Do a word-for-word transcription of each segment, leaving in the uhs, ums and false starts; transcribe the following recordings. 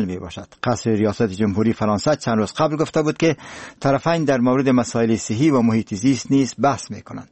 می باشد. قصر ریاست جمهوری فرانسه چند روز قبل گفته بود که طرفین در مورد مسائل صحی و محیط زیست نیز بحث می کنند.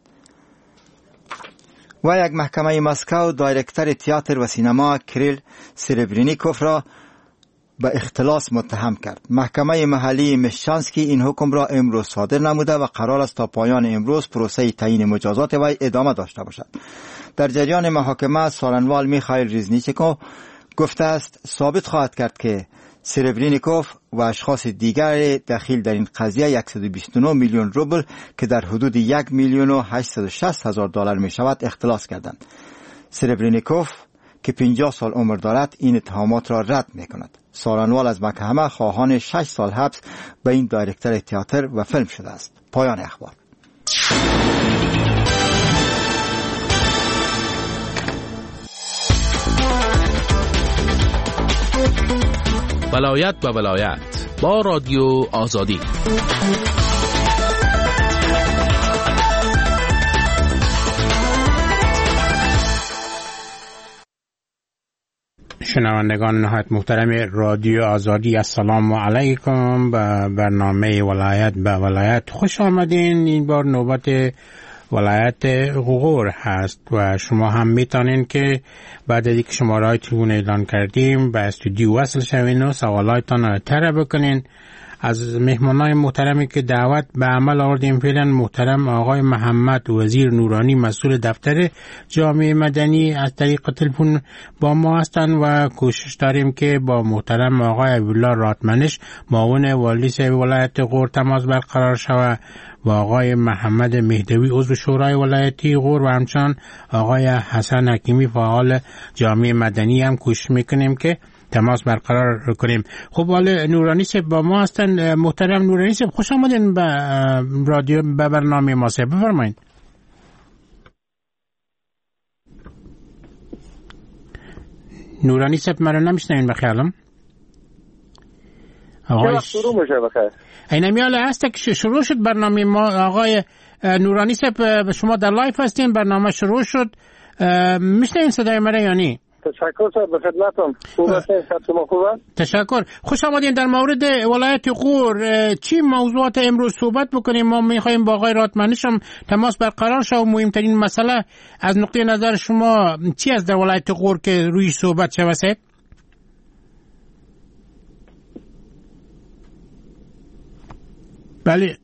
و یک محکمه مسکو دایرکتر تئاتر و سینما کریل سربرینیکوف را به اختلاس متهم کرد. محکمه محلی مشچانسکی این حکم را امروز صادر نموده و قرار است تا پایان امروز پروسه تعیین مجازات وی ادامه داشته باشد. در جریان محاکمه سارنوال میخائیل ریزنیچکو گفته است ثابت خواهد کرد که سربرینیکوف و اشخاص دیگر دخیل در این قضیه صد و بیست و نه میلیون روبل که در حدود یک میلیون و هشتصد و شصت هزار دلار می شود اختلاس کردند. سربرینیکوف که پنجاه سال عمر دارد این اتهامات را رد می کند. سارنوال از محکمه خواهان شش سال حبس به این دایرکتر تئاتر و فیلم شده است. پایان اخبار. ولایت به ولایت با رادیو آزادی. شنوندگان نهایت محترم رادیو آزادی، السلام علیکم. به برنامه ولایت به ولایت خوش آمدین. این بار نوبت ولایت غور هست و شما هم میتونین که بعد از اینکه شماره های تلفن اعلان کردیم به استودیو وصل شوین و سوالاتتان را طرح بکنین. از مهمانای محترمی که دعوت به عمل آوردیم فعلا محترم آقای محمد وزیر نورانی مسئول دفتر جامعه مدنی از طریق تلفن با ما هستند و کوشش داریم که با محترم آقای عبدالله راتمنش معاون والی ولایت غور تماس برقرار شود و آقای محمد مهدوی عضو شورای ولایتی غور و همچنان آقای حسن حکیمی فعال جامعه مدنی هم کوشش میکنیم که تماس برقرار کنیم. خب حالا نورانی صاحب با ما هستن. محترم نورانی صاحب خوش آمدین به رادیو به برنامه ما صاحب، بفرمایید. نورانی صاحب مرا نمیشنوین بخیالم؟ آقای شروع میشه بخیر. این میاله هست که شروع شد برنامه ما. آقای نورانی صاحب شما در لایف هستین، برنامه شروع شد، میشنوین صدای مرا یا نه؟ تشکر صاحب، به خدمتم. خوب هستین؟ شما خوبه؟ تشکر. خوش آمدین. در مورد ولایت غور چی موضوعات امروز صحبت بکنیم؟ ما میخوایم با آقای راتمنش هم تماس برقرار شه و مهمترین مسئله از نقطه نظر شما چی است در ولایت غور که روی صحبت شود صاحب؟ بله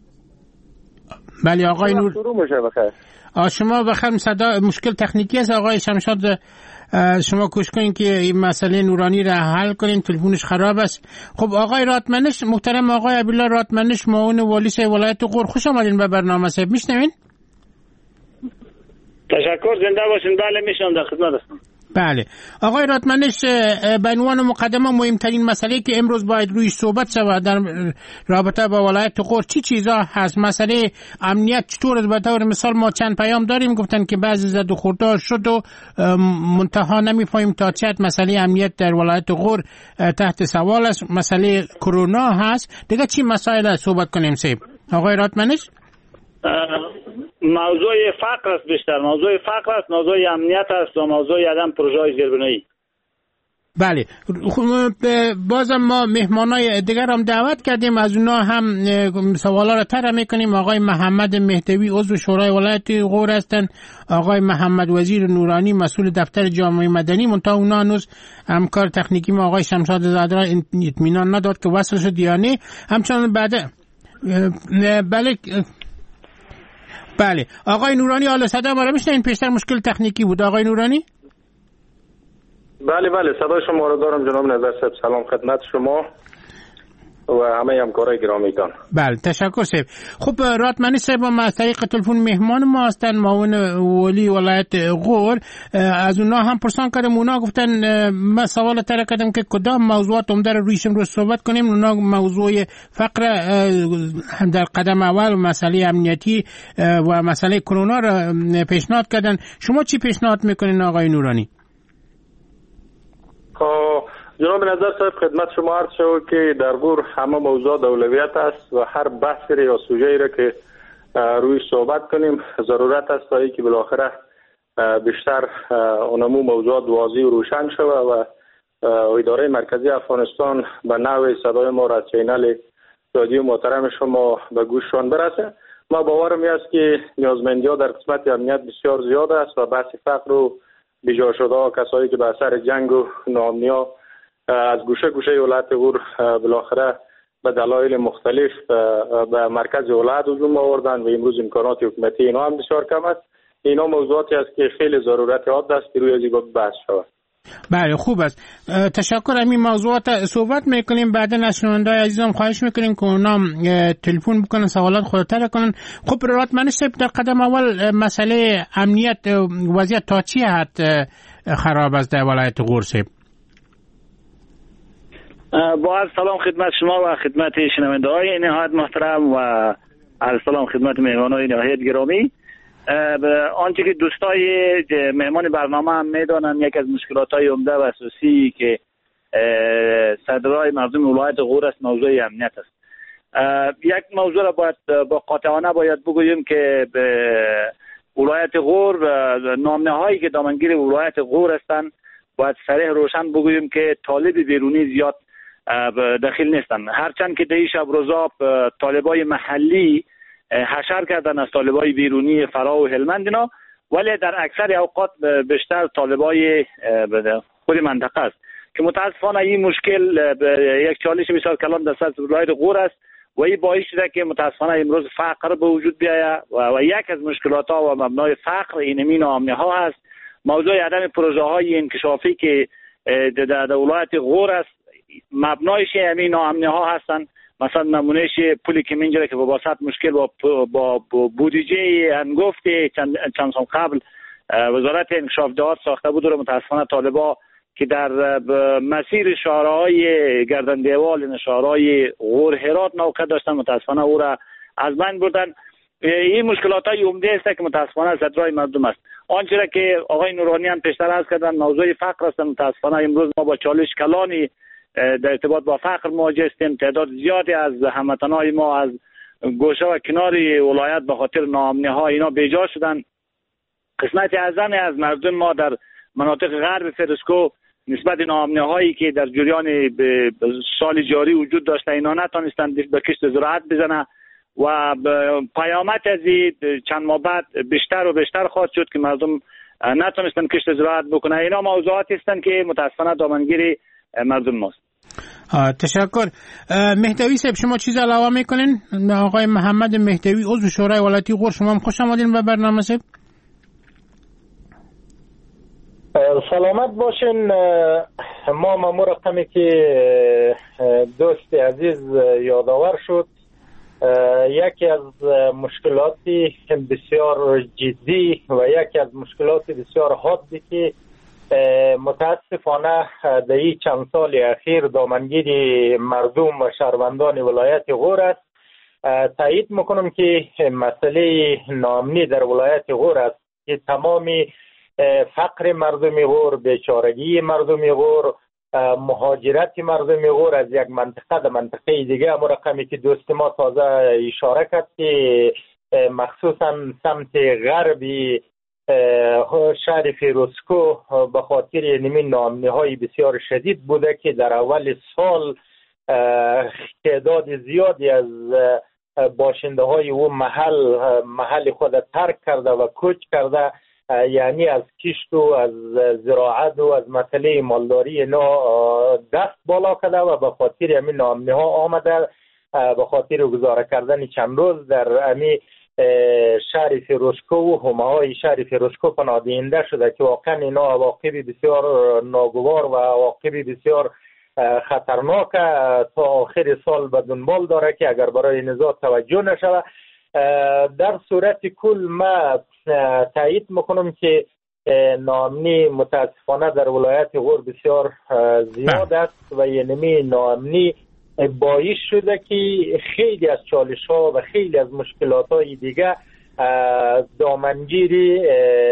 بله آقای نور شروع میشه بخیر. شما بخیر صدا مشکل تکنیکی است آقای شمشاد، شما کوشش کنین که این مسئله نورانی را حل کنین، تلفنش خراب است. خب آقای راتمنش، محترم آقای عبدالله راتمنش معاون والی ولایت غور، خوش آمدین به برنامه صاحب، میشنوین؟ تشکر، زنده باشین. بله میشنم، در خدمت هستم. بله آقای راتمنش، به عنوان مقدمه مهمترین مسئله که امروز باید روی صحبت شود در رابطه با ولایت غور چی چیزا هست؟ مسئله امنیت چطور؟ به طور مثال ما چند پیام داریم گفتن که بعضی زد و خوردار شد و منتها نمیفهمیم تا چه حد مسئله امنیت در ولایت غور تحت سوال است. مسئله کرونا هست. دیگه چی مسائل صحبت کنیم صاحب؟ آقای راتمنش موضوع فقر است، بیشتر موضوع فقر است، موضوع امنیت است و موضوع عدم پروژه زیربنایی. بله بازم ما مهمانای دیگر هم دعوت کردیم، از اونا هم سوالا را طرح میکنیم. آقای محمد مهدوی عضو شورای ولایت غور هستند، آقای محمد وزیر نورانی مسئول دفتر جامعه مدنی، منتها اونا هنوز همکار تکنیکی ما آقای شمشاد زاده را اطمینان نداد که وصل شد یا نه. همچنان بعد بله بله آقای نورانی حالا صدا ما را میشنوین؟ پیشتر مشکل تکنیکی بود. آقای نورانی بله بله صدای شما را دارم جناب نظر صاحب. سلام خدمت شما و همه همکارای گرامیتان. بله تشکر صاحب. خب راتمنی صاحب ما از طریق تلفن مهمان ما هستن، معاون والی ولایت غور. از اونا هم پرسان کردم، اونا گفتن من سوال طرح کردم که کدام موضوعات عمده رو رویش امروز صحبت کنیم. اونا موضوع فقر در قدم اول، مسئله امنیتی و مسئله کرونا رو پیشنهاد کردن. شما چی پیشنهاد میکنین آقای نورانی؟ جناب نظر صاحب خدمت شما عرض شود که در غور همه موضوع اولویت است و هر بحثی یا سوژه‌ای را که روی صحبت کنیم ضرورت است تا اینکه بالاخره بیشتر اونمو موضوعات واضح و روشن شود و اداره مرکزی افغانستان به نوع صدای ما را از چینل رادیو محترم شما به گوششان برسه. ما باورم است که نیازمندی ها در قسمت امنیت بسیار زیاد است و بحث فقر و بیجا شده ها، کسایی که به اثر جنگ و ناامنی ها از گوشه گوشه ولایت غور بالاخره به دلایل مختلف به مرکز ولایت هجوم آوردن و امروز امکانات حکومتی اینا هم بسیار کم است. اینا موضوعاتی است که خیلی ضرورت حاد است که روی از این بحث شود. بله خوب است. تشکر. همین موضوعات صحبت میکنیم، بعدا از شنونده‌های عزیزم خواهش میکنیم که اونا تلفن بکنن، سوالات خودتر کنن. خب رات منصب در قدم اول مسئله امنیت وضعیت تا چی حد خراب است در ولایت غور سیب؟ با عرض سلام خدمت شما و خدمت شنونده‌های نهایت محترم و عرض سلام خدمت مهمانان نهایت گرامی. آنچه که دوستای مهمان برنامه هم میدانن، یک از مشکلات‌های عمده و اساسی که صدرای مردم ولایت غور است موضوع امنیت است. یک موضوع را باید با قاطعانه باید بگوییم که ولایت غور نامنه‌هایی که دامنگیر ولایت غور هستند باید صریح روشن بگوییم که طالب بیرونی زیاد داخل نیستند، هرچند که در این شب روزا طالبای محلی حشر کردن از طالبای بیرونی فرا و هلمند اینا، ولی در اکثر اوقات بیشتر طالبای خود منطقه است که متاسفانه این مشکل یک چالش بسیار کلان در سطح ولایت غور است و این باعث شده که متاسفانه امروز فقر به وجود بیاید و, و یک از مشکلات ها و مبنای فقر اینمی ناامنی ها هست. موضوع عدم پروژه های انکشافی که در ولایت غور است مبنایش همین ناامنی ها هستند. مثلا نمونهش پولی که منجره که واسط مشکل با با بودجه انگفت چند چند سال قبل وزارت انکشاف دهات ساخته بود و متاسفانه طالبا که در مسیر شهرهای گردن دیوال شهرهای غور هرات موقع داشتن متاسفانه او را از بین بردن. این مشکلات های عمده است که متاسفانه صدرای مردم است. آنچه را که آقای نورانی هم پیشتر عرض کردن موضوع فقر است. متاسفانه امروز ما با چالش کلانی در ارتباط با فقر مواجه هستیم. تعداد زیادی از هموطنان ما از گوشه و کنار ولایت به خاطر ناامنی ها اینا بیجا شدن. قسمت اعظمی از مردم ما در مناطق غرب فرسکو نسبت ناامنی هایی که در جریان سال جاری وجود داشته اینا نتونستند به کشت زراعت بزنه و پیامت از چند ماه بعد بیشتر و بیشتر خواهد شد که مردم نتونستند کشت زراعت بکنه. اینا موضوعاتی هستند که متاسفانه دامنگیر مردم ماست. تشکر. مهدوی صاحب شما چیز علاوه میکنین؟ آقای محمد مهدوی عضو شورای ولایتی غور، شما هم خوش آمدین به برنامه صاحب. سلامت باشین. ما مامور رقمی که دوست عزیز یادآور شد، یکی از مشکلاتی بسیار جدی و یکی از مشکلات بسیار حادی که متاسفانه در این چند سال اخیر دامنگیر مردم و شهروندان ولایت غور است. تایید میکنم که مسئله ناامنی در ولایت غور است که تمامی فقر مردم غور، بیچارگی مردم غور، مهاجرت مردم غور از یک منطقه در منطقه دیگه، اما رقمی که دوست ما تازه اشاره کرد که مخصوصا سمت غربی شهر فیروزکو به خاطر نمی ناامنی های بسیار شدید بوده که در اول سال تعداد زیادی از باشنده های او محل محل خود ترک کرده و کوچ کرده، یعنی از کشت و از زراعت و از مسئله مالداری اینا دست بالا کرده و به خاطر همین ناامنی ها آمده به خاطر گزاره کردن چند روز در همین شهر فیروزکو و حومه‌های شهر فیروزکو پناهنده شده که واقعا اینا عواقب بسیار ناگوار و عواقب بسیار خطرناک تا آخر سال به دنبال داره که اگر برای نزاع توجه نشود. در صورت کل ما تایید میکنم که ناامنی متاسفانه در ولایت غور بسیار زیاد است و یعنی ناامنی باعث شده که خیلی از چالش ها و خیلی از مشکلات های دیگه دامنگیری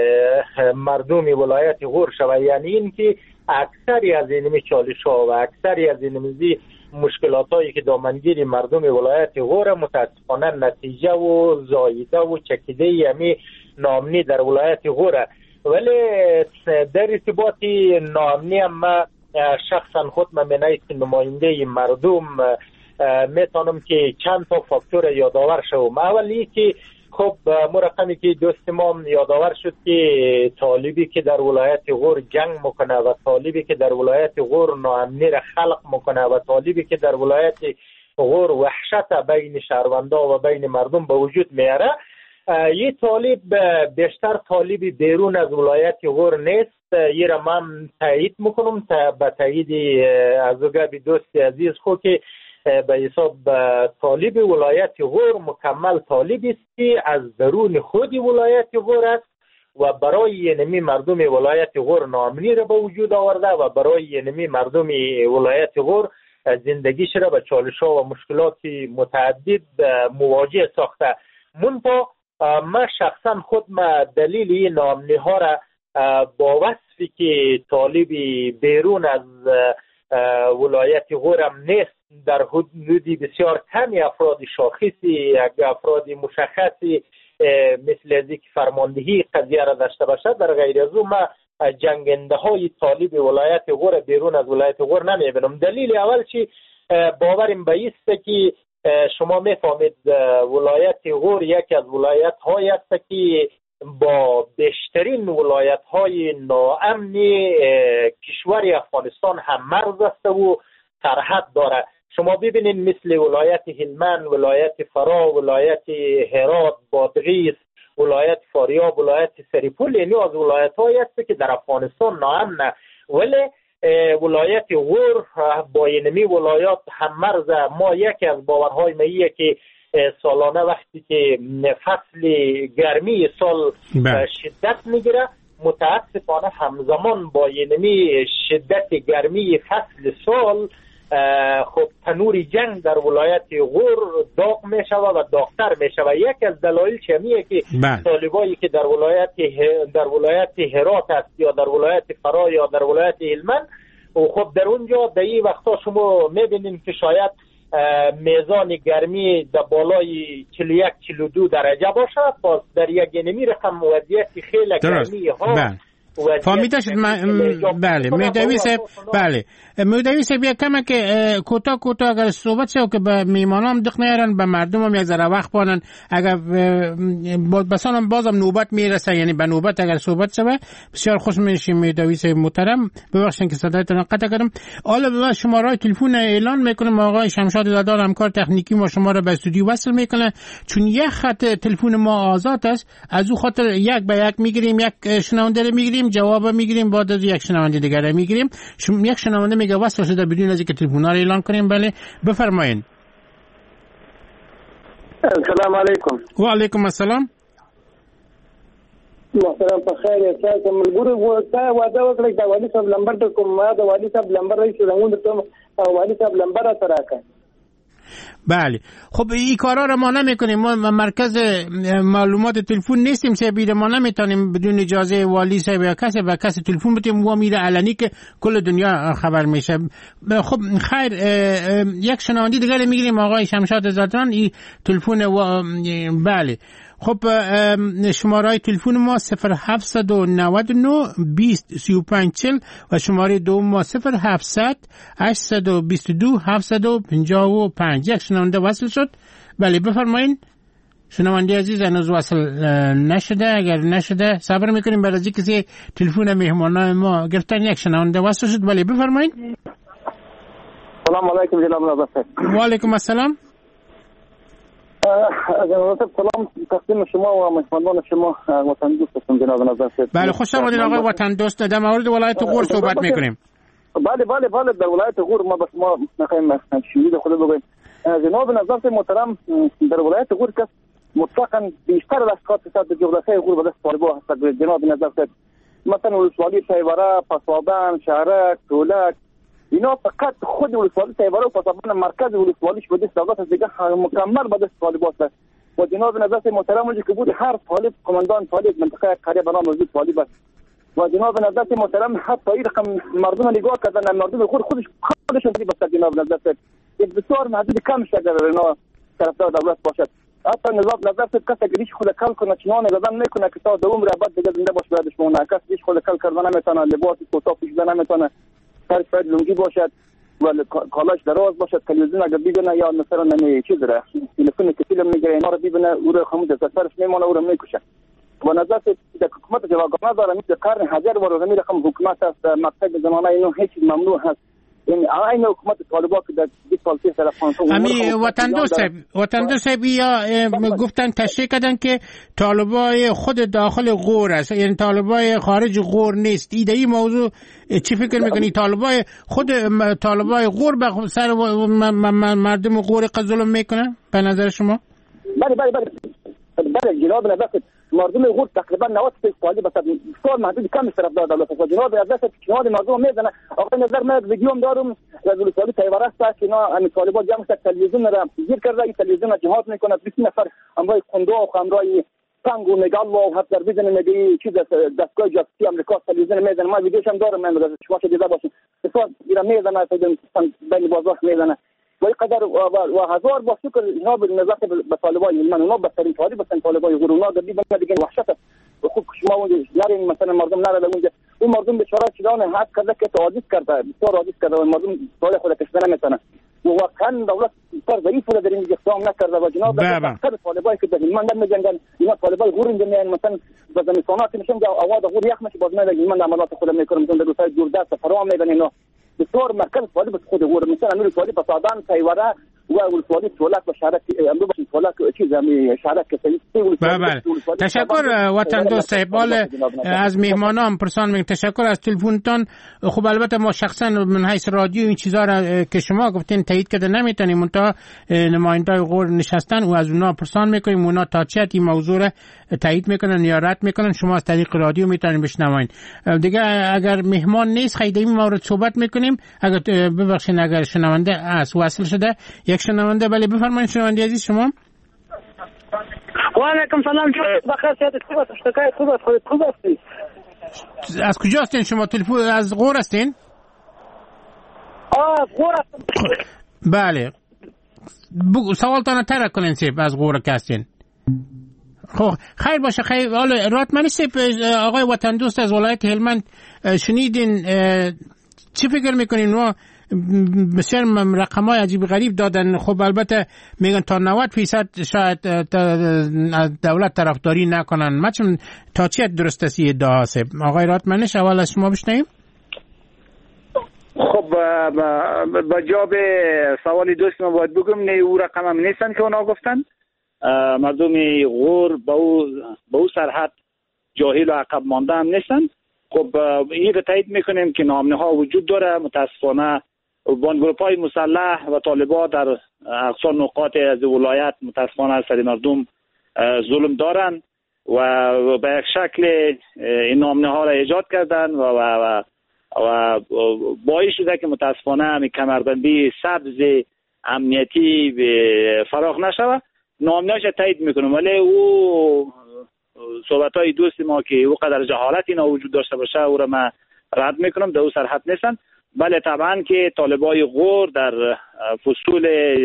مردم ولایت غور شود. یعنی این که اکثری از این چالش ها و اکثری از این مشکلات هایی که دامنگیری مردم ولایت غور متاسفانه نتیجه و زایده و چکیده یعنی ناامنی در ولایت غور. ولی در ارتباط ناامنی هم شخصا خود من منیت نماینده مردم میتونم که چند تا فاکتور یادآور شوم. اولی که خب مرقمی که دوست ما یادآور شد که طالبی که در ولایت غور جنگ میکنه و طالبی که در ولایت غور ناامنی را خلق میکنه و طالبی که در ولایت غور وحشت بین شهروندا و بین مردم به وجود میاره، یه طالب بیشتر طالبی بیرون از ولایت غور نیست. یه را من تایید میکنم تا به تایید از گفت دوست عزیز خود که به حساب طالب ولایت غور مکمل طالبی است که از درون خود ولایت غور است و برای نمی مردم ولایت غور ناامنی را به وجود آورده و برای نمی مردم ولایت غور زندگیش را به چالش ها و مشکلات متعدد مواجه ساخته. منتها من شخصا خود ما دلیل این ناامنی ها را با وصفی که طالبی بیرون از ولایت غورم نیست، در حدودی بسیار کمی افراد شاخصی، افراد مشخصی مثل از که فرماندهی قضیه را داشته باشد، در غیر از او ما جنگنده های طالب ولایت غور بیرون از ولایت غور نمیبینم. دلیل اول چی باوریم به است که شما میفهمید ولایت غور یکی از ولایت های است که با بیشترین ولایت های ناامنی کشور افغانستان هم مرز است و سرحد داره. شما ببینید مثل ولایت هلمند، ولایت فرا، ولایت هرات، بادغیس، ولایت فاریاب، ولایت سریپول، یعنی از ولایت هایی است که در افغانستان ناامنه، ولی ولایت غور با اینمی ولایات هم مرز. ما یکی از باورهای ماییه که سالانه وقتی که فصل گرمی سال شدت میگیره، متاسفانه همزمان با اینمی شدت گرمی فصل سال خب تنور جنگ در ولایت غور داغ می شود و داغتر می شود. یکی از دلایل چمیه که طالبایی که در ولایت در ولایت هرات است یا در ولایت فرا یا در ولایت هلمند، و خب در اونجا در این وقتا شما میبینید که شاید میزان گرمی در بالای چهل و یک چهل و دو درجه باشد. پس در یک نمی رقم وضعیت خیلی گرمی ها فهمیده شد. بله مهدوی صاحب، بله مهدوی صاحب یک کمه که کوتاه کوتاه اگر صحبت شد که به میمانام دق نیارن، به مردم هم یک ذره وقت بانن، اگر بسانم بازم نوبت میرسه، یعنی به نوبت اگر صحبت شد بسیار خوش میشیم. مهدوی صاحب محترم، ببخشید که صدایتون قطع کردم. حالا به شماره تلفن اعلان میکنم، آقای شمشاد زادار همکار تکنیکی ما شما را به استودیو وصل میکنه، چون یک خط تلفن ما آزاد است، از او خاطر یک به یک میگیریم، یک شنونده میگیریم جواب میگیریم، بعد از یک شنونده دیگر میگیریم. شم... یک شنونده میگه واسه شده بدون از اینکه تلفن ها رو اعلان کنیم. بله بفرمایید. السلام علیکم. و علیکم السلام. محترم بخیر. تاسو ملګرو وته واده وکړئ دا والی صاحب نمبر ته کوم، ما دا والی صاحب نمبر راځي زموږ ته والی صاحب نمبر را تراکه. بله خب این کارا رو ما نمیکنیم، ما مرکز معلومات تلفن نیستیم، سبیل ما نمیتونیم بدون اجازه والی صاحب یا کسی به کسی تلفن بدیم و میره علنی که کل دنیا خبر میشه. خب خیر، یک شنونده دیگه میگیریم، آقای شمشاد زادران این تلفن و... بله خب شماره تلفن ما صفر هفتصد و نود و نه بیست سی و پنج چهل و شماره دوم ما صفر هفتصد هشتصد و بیست و دو هفتصد و پنجاه و پنج. یک شنونده وصل شد. بله بفرمایید. شنونده عزیز هنوز وصل نشده، اگر نشده صبر میکنیم برای از کسی تلفن مهمانان ما گرفتن. یک شنونده وصل شد. بله بفرمایید. سلام علیکم جناب نظر. و علیکم السلام. جناب سلام تقدیم شما و مهمانان شما وطن دوستتون جناب نظر. بله خوش آمدید آقای وطن دوست. در مورد ولایت غور صحبت میکنیم. بله بله بله در ولایت غور ما بس ما میخوایم شنید خود بگویم. جناب نظر محترم، در ولایت غور که مطلقاً بیشتر از کار در جغرافیای غور به دست طالبان هست. جناب نظر مثلا ولسوالی تیوره، پسابند، شهرک، تولک، اینا فقط خود ولسوالی تیوره و پسابند مرکز ولسوالیش به دست دولت است، دیگه مکمل به دست طالبان است. و جناب نظر محترم اونجا که بود هر طالب قماندان طالب منطقه قریه به نام موجود طالب است. و جناب نظر محترم حتی این رقم مردم نگاه کردن، مردم خود خودش خودشون طالب است. جناب نظر بسیار محدود کم شده در اینا طرفدار دولت باشد. حتی نظام نظر کس اگر ایش خود کل کنه چنان بدن میکنه که تا دوم را بعد دیگه زنده باشه بعدش مونه. کس ایش خود کل کردن نمیتونه، لباس کوتاه پوشیدن نمیتونه. سرش باید لنگی باشد و کالاش دراز باشد. تلویزیون اگر ببینه یا مثلا نمی چیز را تلفن که فیلم میگیره اینا رو ببینه او رو خمود از سرش میمونه او رو میکشه. و نظر در حکومت جواگانه داره مثل قرن هزار و رقمی رقم حکومت است مقصد زمانه اینو هیچ ممنوع هست. یعنی این حکومت طالبان که در بیست سال پیش در افغانستان امی وطن دوست وطن دوست یا گفتن تشریح کردن که طالبای خود داخل غور است، یعنی طالبای خارج غور نیست. ایده ای موضوع چی فکر میکنی؟ طالبای خود طالبای غور به سر مردم غور ظلم میکنن به نظر شما؟ بله بله بله بله جناب نظر مردم غور تقریبا نود درصد طالب است. بسیار محدود کمی طرفدار دولت است. جناب نظر پیشنهاد مردم میزنه. آقای نظر من ویدیو هم دارم از ولسوالی طیبره است که اینا ان طالبان جمع شد تلویزیون را گیر کرده. این تلویزیون جهاد میکنه. بیست نفر امرای قندو و امرای تنگ و نگال و حتی بزنه میگه چیز دستگاه جاسوسی آمریکا تلویزیون میزنه. من ویدیوش هم دارم من از شما دیده باشید. بسیار ایران میزنه بین بازار میزنه. و قدر و هزار با شکر جناب نظر به طالبان من اونا بهترین طالب هستن. طالبان غرونا در دیگه دیگه وحشت خوب شما اونجا نرین مثلا مردم نره اونجا. اون مردم بیچاره چیزان حد کرده که تعاجز کرده بسیار عاجز کرده و مردم سوال خود کشیدن نمیتونه و واقعا دولت بسیار ضعیف بوده در این اقدام نکرده و جناب در طالبان که در ایمان نمیجنگن اینا طالبان غور میگن مثلا به زمستانات میشن که اواز غور یخ میشه باز میگن ایمان عملات خود میکنن مثلا در روزهای دوردست فرام میگن اینا بسیار مرکز طالب خود غور مثلا امیر طالب فسادان تیوره و ولسوالی تولک و شهرک امرو باشه تولک چیز همین شهرک که بله تشکر وطن دوست اقبال از مهمانان پرسان میگم تشکر از تلفنتون. خب البته ما شخصا من حیث رادیو این چیزا را که شما گفتین تایید کرده نمیتونیم منتها نمایندای غور نشستن و از اونها پرسان میکنیم اونا تا چه این موضوع را تایید میکنن یا رد میکنن. شما از طریق رادیو میتونین بشنوین. دیگه اگر مهمان نیست خیلی این مورد صحبت میکنیم. اگر ببخشید اگر شنونده است وصل شده یک شنونده بله بفرمایید شنونده عزیز شما. و علیکم سلام بخیر سیادت خوب است اشتکای خوب است خودت خوب هستی؟ از کجا هستین شما؟ تلفن از غور هستین؟ آه از غور هستم. بله سوالتان ترک کنین سیب از غور که هستین. خب خیر باشه خیر. حالا راتمنی سیب آقای وطن دوست از ولایت هلمند شنیدین چی فکر میکنین؟ و بسیار رقمای عجیب غریب دادن. خب البته میگن تا نود درصد شاید دولت طرفداری نکنن. مچون تا چی درست است این ادعا است؟ آقای راتمنش اول از شما بشنویم. خب با جواب سوال دوست ما باید بگم نه او رقم هم نیستن که اونا گفتن. مردم غور با او با او سرحد جاهل و عقب مانده هم نیستن. خب این رو تایید میکنیم که نامه ها وجود داره. متاسفانه بانگروپای مسلح و طالبان در اقصا نقاط از ولایت متاسفانه سر مردم ظلم دارن و به یک شکل این نامه ها را ایجاد کردن و و و باعث شده که متاسفانه همین کمربندی سبز امنیتی فراخ نشود. نامه هاش تایید میکنم ولی او صحبت های دوست ما که او قدر جهالت اینا وجود داشته باشه او را من رد میکنم. در او سرحد نیستن. بله طبعا که طالبای غور در فصول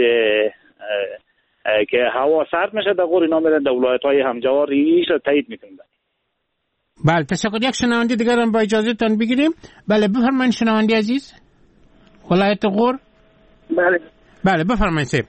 که هوا سرد میشه در غور اینا میرن در ولایت های همجوار ایش را تایید میکنن. بله تشکر. یک شنونده دیگر هم با اجازه تان بگیریم. بله بفرمایید شنونده عزیز ولایت غور. بله بله بفرمایید سیب.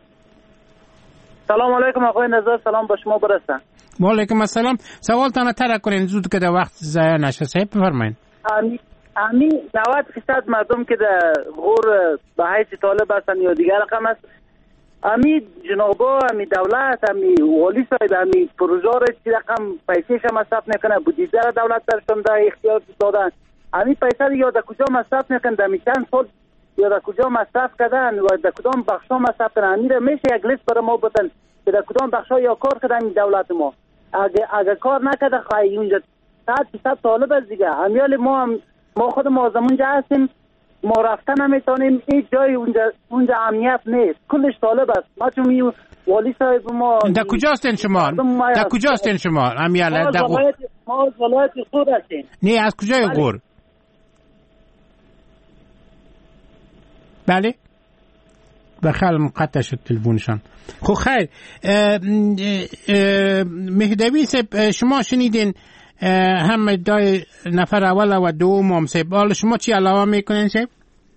سلام علیکم آقای نظر سلام با شما برسن. و علیکم السلام. سوالتان ترک کنین زود که در وقت ضایع نشه. سیب بفرمایید. آمین امی نود درصد مردم که در غور به حیث طالب هستن یا دیگر رقم است. امی جنابا امی دولت امی والی صاحب امی پروژار چی رقم پیسیش هم مصرف میکنه. بودجه را دولت درشون در اختیار دادن. امی پیسه یا در کجا مصرف میکنن در چند سال یا در کجا مصرف کردن و در کدام بخشا مصرف کردن. امی را میشه یک لیست برای ما بتن که در کدام بخشا یا کار کردن امی دولت ما. اگه اگه کار نکرده خواهی اونجا صد درصد طالب است دیگه. امیال ما هم ما خود ما زمونجا هستیم ما رفتن نمیتونیم. این جای اونجا اونجا امنیت نیست کلش طالب است. ما چون می والی صاحب ما در کجا هستین شما؟ در کجا هستین شما؟ امیال در غور ما ولایت غور هستیم. نه از کجای غور؟ بله بخل مقطع شد تلفنشان. خب خیر مهدوی صاحب شما شنیدین هم ادعای نفر اول و دوم هم سیب. حالا شما چی علاوه میکنین سیب؟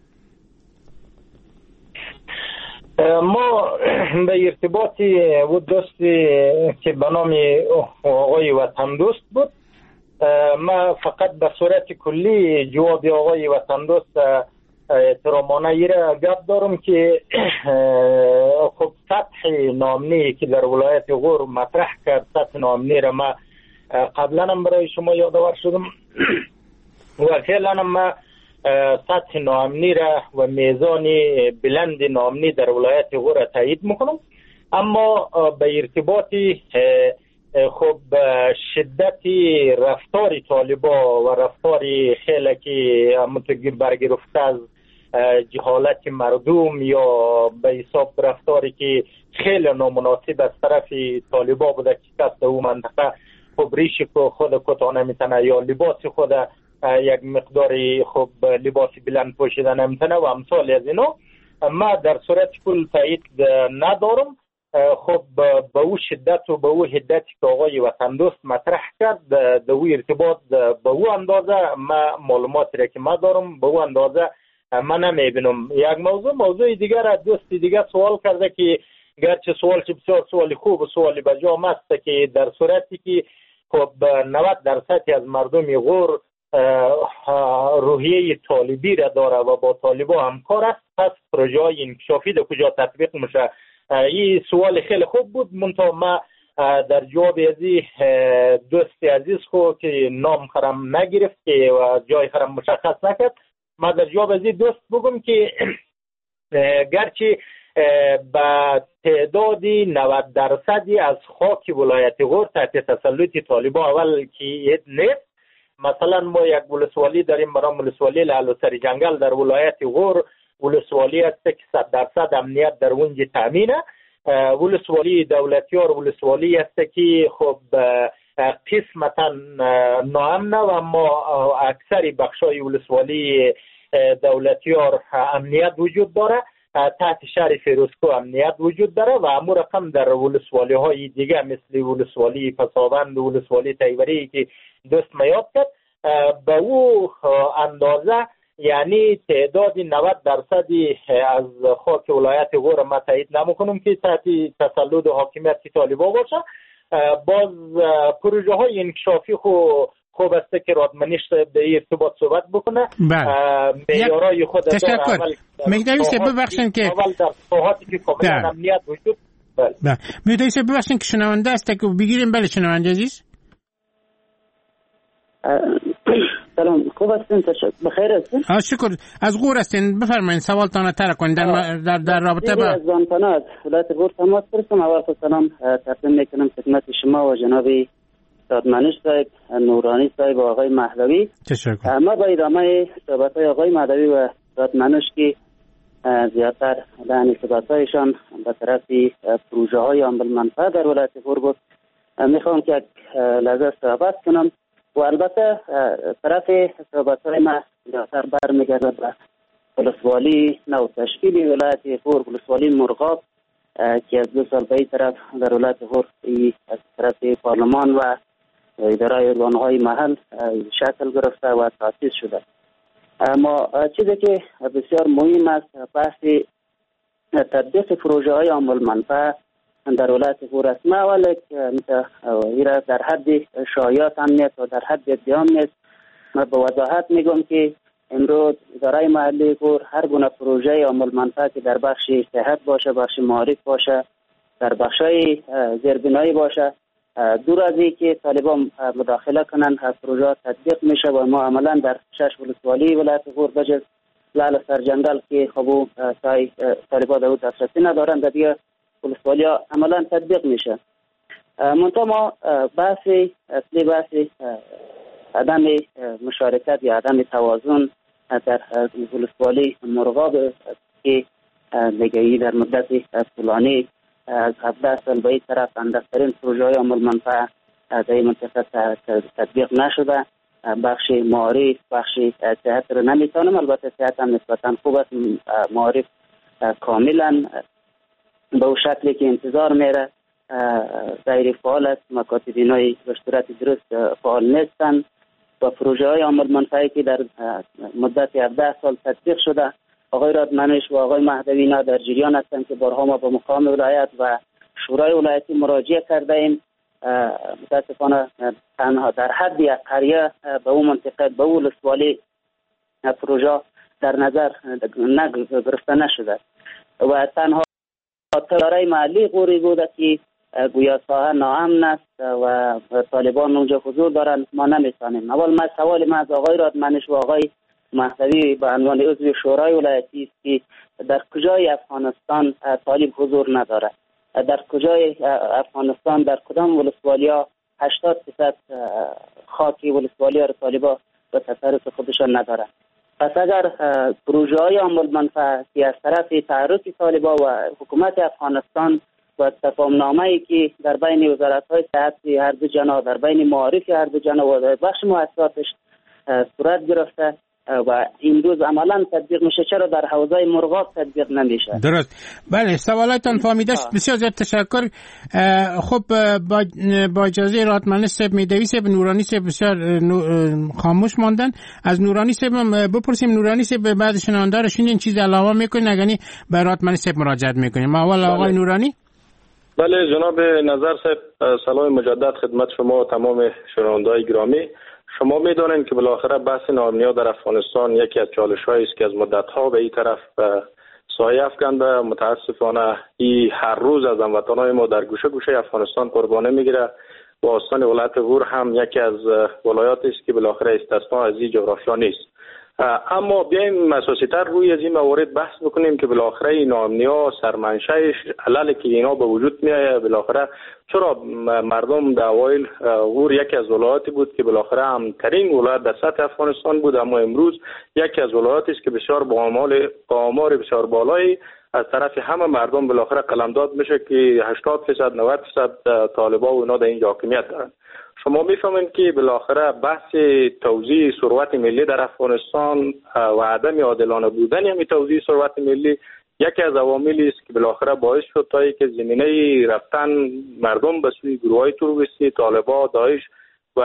ما به ارتباطی و دوستی که به نام آقای وطن دوست بود، ما فقط به صورت کلی جواب آقای وطن دوست احترامانه ایره گپ دارم که خب سطح نامنی که در ولایت غور مطرح کرد، سطح نامنی را ما قبلا هم برای شما یادآور شدم و فعلا هم ما سطح نامنی را و میزان بلند نامنی در ولایت غور تایید میکنم. اما به ارتباطی خب شدت رفتار طالبا و رفتار خیلی که متغیر برگرفته از جهالت مردم یا به حساب رفتاری که خیلی نامناسب از طرف طالبا بوده که کس در اون منطقه خب ریش خود کتا نمیتنه یا لباس خود یک مقداری خب لباس بلند پوشیده نمیتنه و امثال از اینا، ما در صورت کل تایید ندارم. خب به او شدت و به او حدتی که آقای وطن دوست مطرح کرد در او ارتباط به او اندازه ما معلوماتی را که ما دارم به او اندازه ما نمیبینم. یک موضوع موضوع دیگر دوستی دیگر سوال کرده که گرچه سوال چه بسیار سوال خوب و سوال بجام است که در صورتی که خب نود درصد از مردم غور روحیه طالبی را داره و با طالبا همکار است، پس پروژه های انکشافی در کجا تطبیق میشه؟ این سوال خیلی خوب بود، منتها ما در جواب ازی دوست عزیز خو که نام خرم نگرفت و جای خرم مشخص نکرد، ما در جواب ازی دوست بگم که گرچه با تعدادی نود درصدی از خاک ولایت غور تحت تسلط طالبان اول که نیست. مثلا ما یک ولسوالی داریم برای ولسوالی لعل سر جنگل در ولایت غور، ولسوالی است که صد درصد امنیت در اونجا تامینه. ولسوالی دولتیار ولسوالی است که خب قسمتا ناامنه و اما اکثر بخشای ولسوالی دولتیار امنیت وجود داره. تحت شهر فیروزکو امنیت وجود داره و امور رقم در ولسوالی های دیگه مثل ولسوالی پساوند و ولسوالی تیوری که دوست میاد کرد به او اندازه، یعنی تعداد نود درصدی از خاک ولایت غور ما تایید نمیکنم که تحت تسلط و حاکمیت طالبان باشه. باز پروژه های انکشافی خو خوب است که رادمنیش به ارتباط صحبت بکنه. معیارای خود تشکر. میگدایسته ببخشن که اول در ساحاتی که کاملا امنیت وجود. بله میگدایسته ببخشن که شنونده است که بگیریم. بله شنونده عزیز. سلام، خوب هستین؟ بخیر هستین؟ ها شکر. از غور هستین، بفرمایید سوالتان تر کنید در در در رابطه با از زانپانه از ولایت غور تماس گرفتم. اول خود سلام تقدیم میکنم خدمت شما و جناب دادمنش صاحب، نورانی صاحب و آقای مهدوی. تشکر. ما با ادامه صحبت های آقای مهدوی و دادمنش که زیادتر در صحبت هایشان به طرف پروژه های عامل منفعه در ولایت غور بود، میخوام که یک لحظه صحبت کنم و البته طرف صحبت های ما زیادتر برمیگرده به ولسوالی نو تشکیل ولایت غور، ولسوالی مرغاب که از دو سال به این طرف در ولایت غور از طرف پارلمان و اداره ارگانهای محل شکل گرفته و تاسیس شده. اما چیزی که بسیار مهم است بحث تطبیق پروژه های عامل منفعه در ولایت غور است. ما اول ایرا در حد شایعات هم نیست و در حد ادعا نیست. ما به وضاحت میگم که امروز اداره محلی غور هر گونه پروژه عامل منفعه که در بخش صحت باشه، بخش معارف باشه، در بخشای زیربنایی باشه، دور از این که طالبان مداخله کنن پروژه تطبیق میشه و ما عملا در شش ولسوالی ولایت غور بجز لعل سرجنگل که خب طالبان در دسترسی ندارن در دیگه ولسوالی ها عملا تطبیق میشه. منتها ما بحث اصلی بحث عدم مشارکت یا عدم توازن در ولسوالی مرغاب که نگهی در مدت طولانی از هفده سال به این طرف اندکترین پروژه های عامل منفعه در این منطقه تطبیق نشده. بخش معارف، بخش صحت رو نمیتونم، البته صحت هم نسبتا خوب است، معارف کاملا به اون شکلی که انتظار میره غیر فعال است، مکاتب های به صورت درست فعال نیستند و پروژه های عامل منفعه که در مدت هفده سال تطبیق شده آقای رادمنش و آقای مهدوی اینا در جریان هستند که بارها ما به مقام ولایت و شورای ولایتی مراجعه کرده ایم. متاسفانه تنها در حد یک قریه به اون منطقه به اون ولسوالی پروژه در نظر گرفته نشده و تنها اداره محلی غوری بوده که گویا ساحه ناامن است و طالبان اونجا حضور دارند. ما نمیتونیم. اول ما سوال ما از آقای رادمنش و آقای مهدوی به عنوان عضو شورای ولایتی است که در کجای افغانستان طالب حضور نداره؟ در کجای افغانستان در کدام ولسوالیا هشتاد درصد خاکی ولسوالیا را طالبا به تصرف خودشان نداره؟ پس اگر پروژه های عامل منفعه که از طرف تحرک طالبا و حکومت افغانستان و تفاهم‌نامه‌ای که در بین وزارت‌های صحت هر دو جناح در بین معارف هر دو جناح و در بخش مؤسساتش صورت گرفته و این روز عملا تطبیق میشه، چرا در حوزه مرغاب تطبیق نمیشه؟ درست. بله، سوالاتون فهمیده شد. بسیار زیاد تشکر. خب با با اجازه رادمنش صاحب، میدوی صاحب، نورانی صاحب بسیار خاموش ماندن. از نورانی صاحب بپرسیم. نورانی صاحب بعد شنونده رو شنیدین چیز علاوه میکنین اگه به رادمنش صاحب مراجعه میکنیم؟ اول آقای نورانی. بله جناب نظر صاحب، سلام مجدد خدمت شما و تمام شنونده‌های گرامی. شما میدونید که بالاخره بحث ناامنی در افغانستان یکی از چالش‌هایی است که از مدت‌ها به این طرف سایه افکنده. متاسفانه این هر روز از هموطنان ما در گوشه گوشه افغانستان قربانی میگیره و استان ولایت غور هم یکی از ولایاتی است که بالاخره استثنا از این جغرافیا نیست. اما بیایم اساسی‌تر روی از این موارد بحث بکنیم که بالاخره این ناامنی‌ها سرمنشأش علل که اینا به وجود میاد. بالاخره چرا مردم در اوایل غور یکی از ولایاتی بود که بالاخره امن‌ترین ولایت در سطح افغانستان بود، اما امروز یکی از ولایاتی است که بسیار با آمار آمار بسیار بالایی از طرف همه مردم بالاخره قلمداد میشه که هشتاد درصد نود درصد طالبان و اینا در اینجا حاکمیت دارن. شما میفهمید که بالاخره بحث توزیع ثروت ملی در افغانستان و عدم عادلانه بودن همین توزیع ثروت ملی یکی از عواملی است که بالاخره باعث شد تا اینکه زمینه رفتن مردم به سوی گروه‌های تروریستی، طالبان، داعش و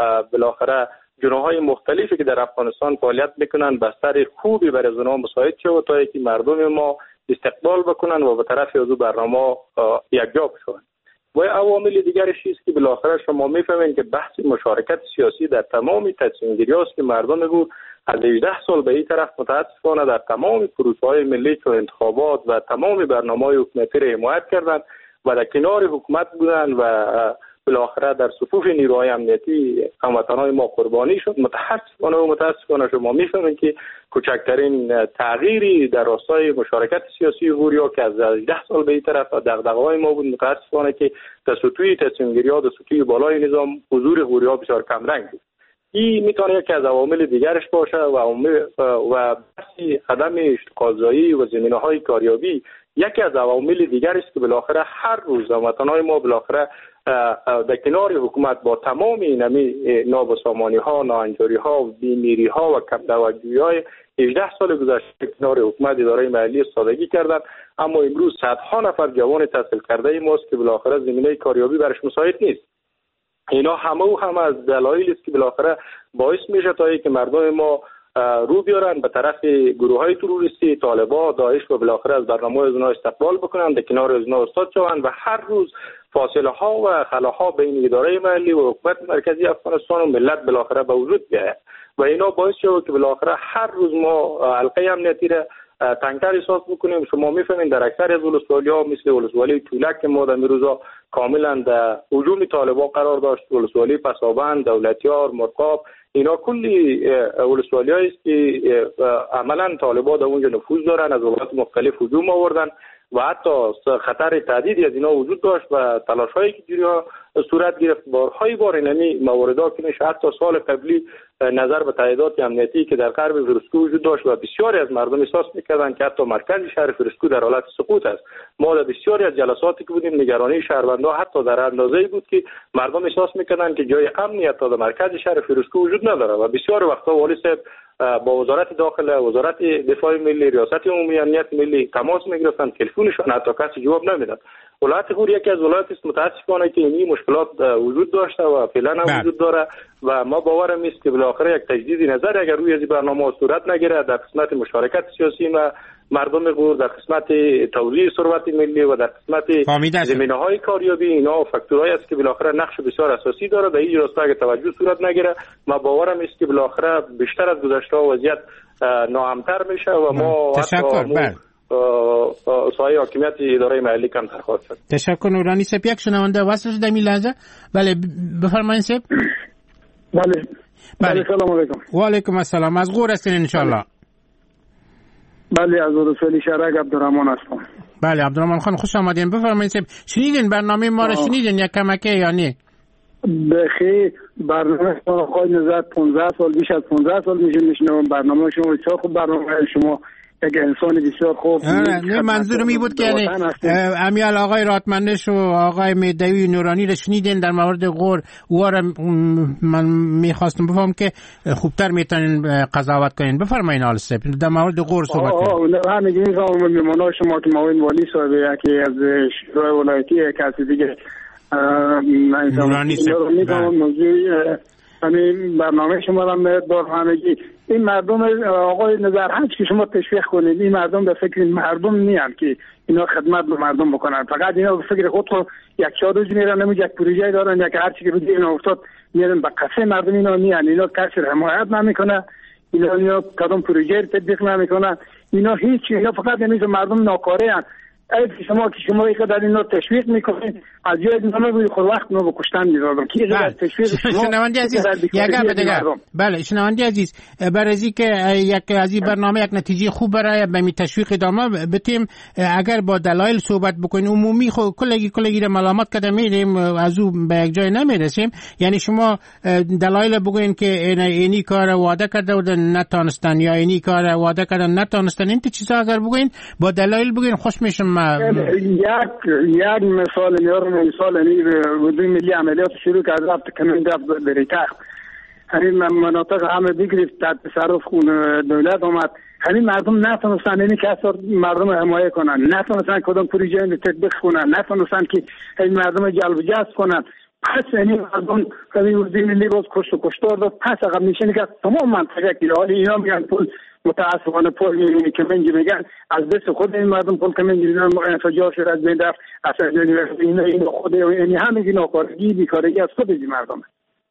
بالاخره جناح‌های مختلفی که در افغانستان فعالیت میکنن بستر خوبی برای از اونها مساعد شد تا اینکه مردم ما استقبال بکنن و به طرف از برنامه یکجا بشن. و عوامل دیگرش است که بالاخره شما میفهمید که بحث مشارکت سیاسی در تمام تصمیم‌گیری است که مردم بود از هجده سال به این طرف متاسفانه در تمام پروسه‌های ملی چون انتخابات و تمام برنامه‌های حکومتی را حمایت کردند و در کنار حکومت بودند و بالاخره در صفوف نیروهای امنیتی هموطنان ما قربانی شد. متاسفانه و متاسفانه شما میفهمید که کوچکترین تغییری در راستای مشارکت سیاسی غوریا که از هجده سال به این طرف دغدغه‌های ما بود، متاسفانه که در سطوح تصمیم‌گیری‌ها در سطوح بالای نظام حضور غوریا بسیار کم رنگ بود. این میتونه یکی از عوامل دیگرش باشه و عوامل و بحث عدم قاضایی و زمینه‌های کاریابی یکی از عوامل دیگر است که بالاخره هر روز هموطنان ما بالاخره در کنار حکومت با تمام اینمی نابسامانی‌ها، ناهنجاری‌ها، بیمیری‌ها و کم توجهی‌های هجده سال گذشته کنار حکومت اداره محلی سادگی کردند، اما امروز صدها نفر جوان تحصیل کرده ماست که بالاخره زمینه کاریابی برش مساعد نیست. اینا همه و همه از دلایلی است که بالاخره باعث میشه تا اینکه مردم ما رو بیارن به طرف گروه‌های تروریستی، طالبان، داعش و بالاخره از برنامه از اونها استقبال بکنن، در کنار از اونها استاد شوند و هر روز فاصله ها و خلاها بین اداره محلی و حکومت مرکزی افغانستان و ملت بالاخره به وجود بیاید و اینا باعث شد که بالاخره هر روز ما حلقه امنیتی را تنگتر احساس بکنیم. شما میفهمید در اکثر از ولسوالی‌ها مثل ولسوالی تولک که ما در روزا کاملا در هجوم طالبان قرار داشت، ولسوالی پسابند، دولتیار، مرغاب، اینا کلی ولسوالی‌هایی است که عملاً طالبان در اونجا نفوذ دارن، از ولایات مختلف هجوم آوردن و حتی خطر تعدیدی از اینا وجود داشت و تلاش‌هایی که جریان صورت گرفت بارهای بار اینمی مواردا که نشه. حتی سال قبلی نظر به تعدادات امنیتی که در غرب فرسکو وجود داشت و بسیاری از مردم احساس می‌کردند که حتی مرکز شهر فرسکو در حالت سقوط است. ما در بسیاری از جلساتی که بودیم نگرانی شهروندان حتی در اندازه‌ای بود که مردم احساس می‌کردند که جای امنیت تا در مرکز شهر فرسکو وجود نداره و بسیار وقتا والی صاحب با وزارت داخله، وزارت دفاع ملی، ریاست عمومی امنیت ملی تماس میگرفتن، تلفنشون حتی کسی جواب نمیداد. ولایت غور یکی از ولایات است متاسفانه که این مشکلات وجود داشته و فعلا هم وجود داره و ما باورم است که بالاخره یک تجدید نظر اگر روی این برنامه صورت نگیره در قسمت مشارکت سیاسی و مردم غور، در قسمت توزیع ثروت ملی و در قسمت زمینه‌های کاریابی، اینا فاکتورایی است که بالاخره نقش بسیار اساسی داره. در این راستا اگر توجه صورت نگیره ما باورم است که بالاخره بیشتر از گذشته وضعیت ناامن‌تر میشه و ما تشکر سایه حاکمیت اداره محلی کم خواهد شد. تشکر. نورانی صاحب یک شنونده وصل شده می لحظه. بله بفرمایید صاحب. بله بله سلام علیکم. و علیکم السلام. از غور هستین ان شاء الله؟ بله از رسولی شرک عبدالرحمن هستم. بله عبدالرحمن خان خوش آمدین. بفرمایید صاحب. شنیدین برنامه ما رو؟ شنیدین یک کمکه یا نه؟ بخیر برنامه شما خواهی نظر پانزده سال بیش از پانزده سال میشه میشنم برنامه شما بسیار خوب. برنامه شما یک انسان بسیار خوب. نه منظور می بود که یعنی امیال آقای راتمندش و آقای میدوی نورانی رو شنیدین در مورد غور و من میخواستم بفهم که خوبتر میتونین قضاوت کنین. بفرمایین آل سپ در مورد غور صحبت کنین. نه همین میفهمم میمونا شما که معاون والی صاحب یکی از شورای ولایتی کسی دیگه نورانی صاحب میفهمم موضوع همین برنامه شما را مردار همگی این مردم آقای نظرحج که شما تشویق کنید، این مردم به فکر مردم نیان که اینا خدمت به مردم بکنن، فقط اینا به فکر خود خود یک چهار روز میرن نمیشه یک پروژه دارن یک هر چی که بگی اینا افتاد میرن به قصه مردم اینا نیان، اینا کسی حمایت نمیکنه، اینا اینا کدام پروژه تطبیق نمیکنه، اینا هیچ، اینا فقط نمیشه مردم ناکاره ان. اگه شما که شما یک در اینا تشویق میکنید از جای اینا روی خود وقت ما به کشتن میذارم کی غیر تشویق شما شنونده عزیز یگا بدگا بله شنونده عزیز برای از اینکه یک از این برنامه یک نتیجه خوب برای به می تشویق ادامه بتیم اگر با دلایل صحبت بکنیم عمومی خو کلگی کلگی رو ملامت کرده میریم از او به یک جای نمیرسیم. یعنی شما دلایل بگوین که اینی کار وعده کرده بودن نتونستن یا اینی کار وعده کردن نتونستن، این چیزا اگر بگوین با دلایل بگوین خوش میشم. یک یک مثال میارم، مثال نی وزیر ملی عملیات شروع کرد رفت کمند رفت بریتاخ همین مناطق همه بگرفت در تصرف دولت آمد، همین مردم نتونستن اینی که اثر مردم حمایت کنن، نتونستن کدام پروژه رو تطبیق کنن، نتونستن که این مردم جلب جذب کنن. پس این مردم همین وزیر ملی باز کشت و کشتار داد. پس عقب نشینی که تمام منطقه که حالی اینا میگن پول متاسفانه پول میگن که منجی میگن از دست خود این مردم پول که منجی میگن انفجار شد از بین رفت اصلا این این خود یعنی همین ناکارگی بیکارگی از خود این مردم.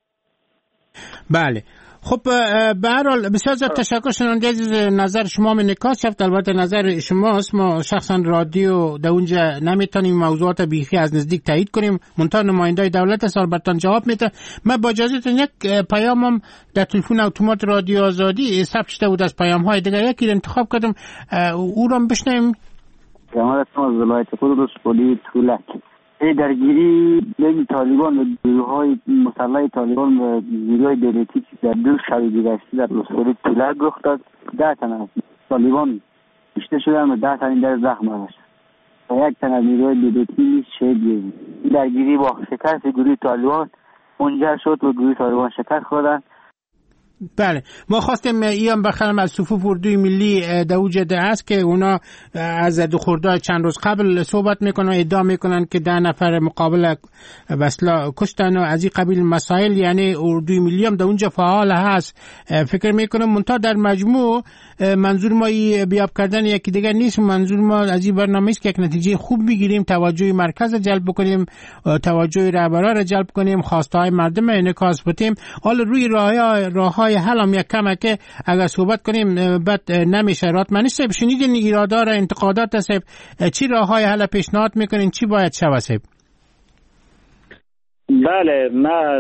بله خب به هر حال بسیار زیاد تشکر. شنونده عزیز نظر شما من نکات شفت، البته نظر شماست، ما شخصا رادیو در اونجا نمیتونیم موضوعات بیخی از نزدیک تایید کنیم، منتها نمایندای دولت سال برتان جواب میده. من با اجازهتون یک پیامم در تلفن اتومات رادیو آزادی ثبت شده بود از پیام های دیگه، یکی رو انتخاب کردم او رو بشنویم. جماعت از ولایت قدس پلی تولک ای درگیری بین طالبان و گروه‌های مسلح طالبان و گروه‌های دولتی در دو شب گذشته در ولایت تولک رخ داد. ده تن از طالبان کشته شدند و ده تن در زخم داشتند و یک تن از نیروهای دولتی شهید شد. درگیری با شکست گروه طالبان منجر شد و گروه طالبان شکست خوردند. بله ما خواستیم ایام بخرم از صفوف اردوی ملی دوجده است که اونا از دخوردهای چند روز قبل صحبت میکنن، ادعا میکنن که ده نفر مقابل وصلا کشتن و از این قبیل مسائل. یعنی اردوی ملی هم در اونجا فعال هست. فکر میکنم منتها در مجموع منظور ما بیاب کردن یکی دیگر نیست، منظور ما از این برنامه است که یک نتیجه خوب بگیریم، توجه مرکز جلب بکنیم، توجه رهبران را جلب کنیم، خواسته های مردم انعکاس بدیم. حالا روی راه راه حل هم یک کمه که اگر صحبت کنیم بد نمیشه. راتمنی صاحب شنیدین ایرادا را انتقادات صاحب چی راه های حل پیشنهاد میکنین، چی باید شود صاحب؟ بله من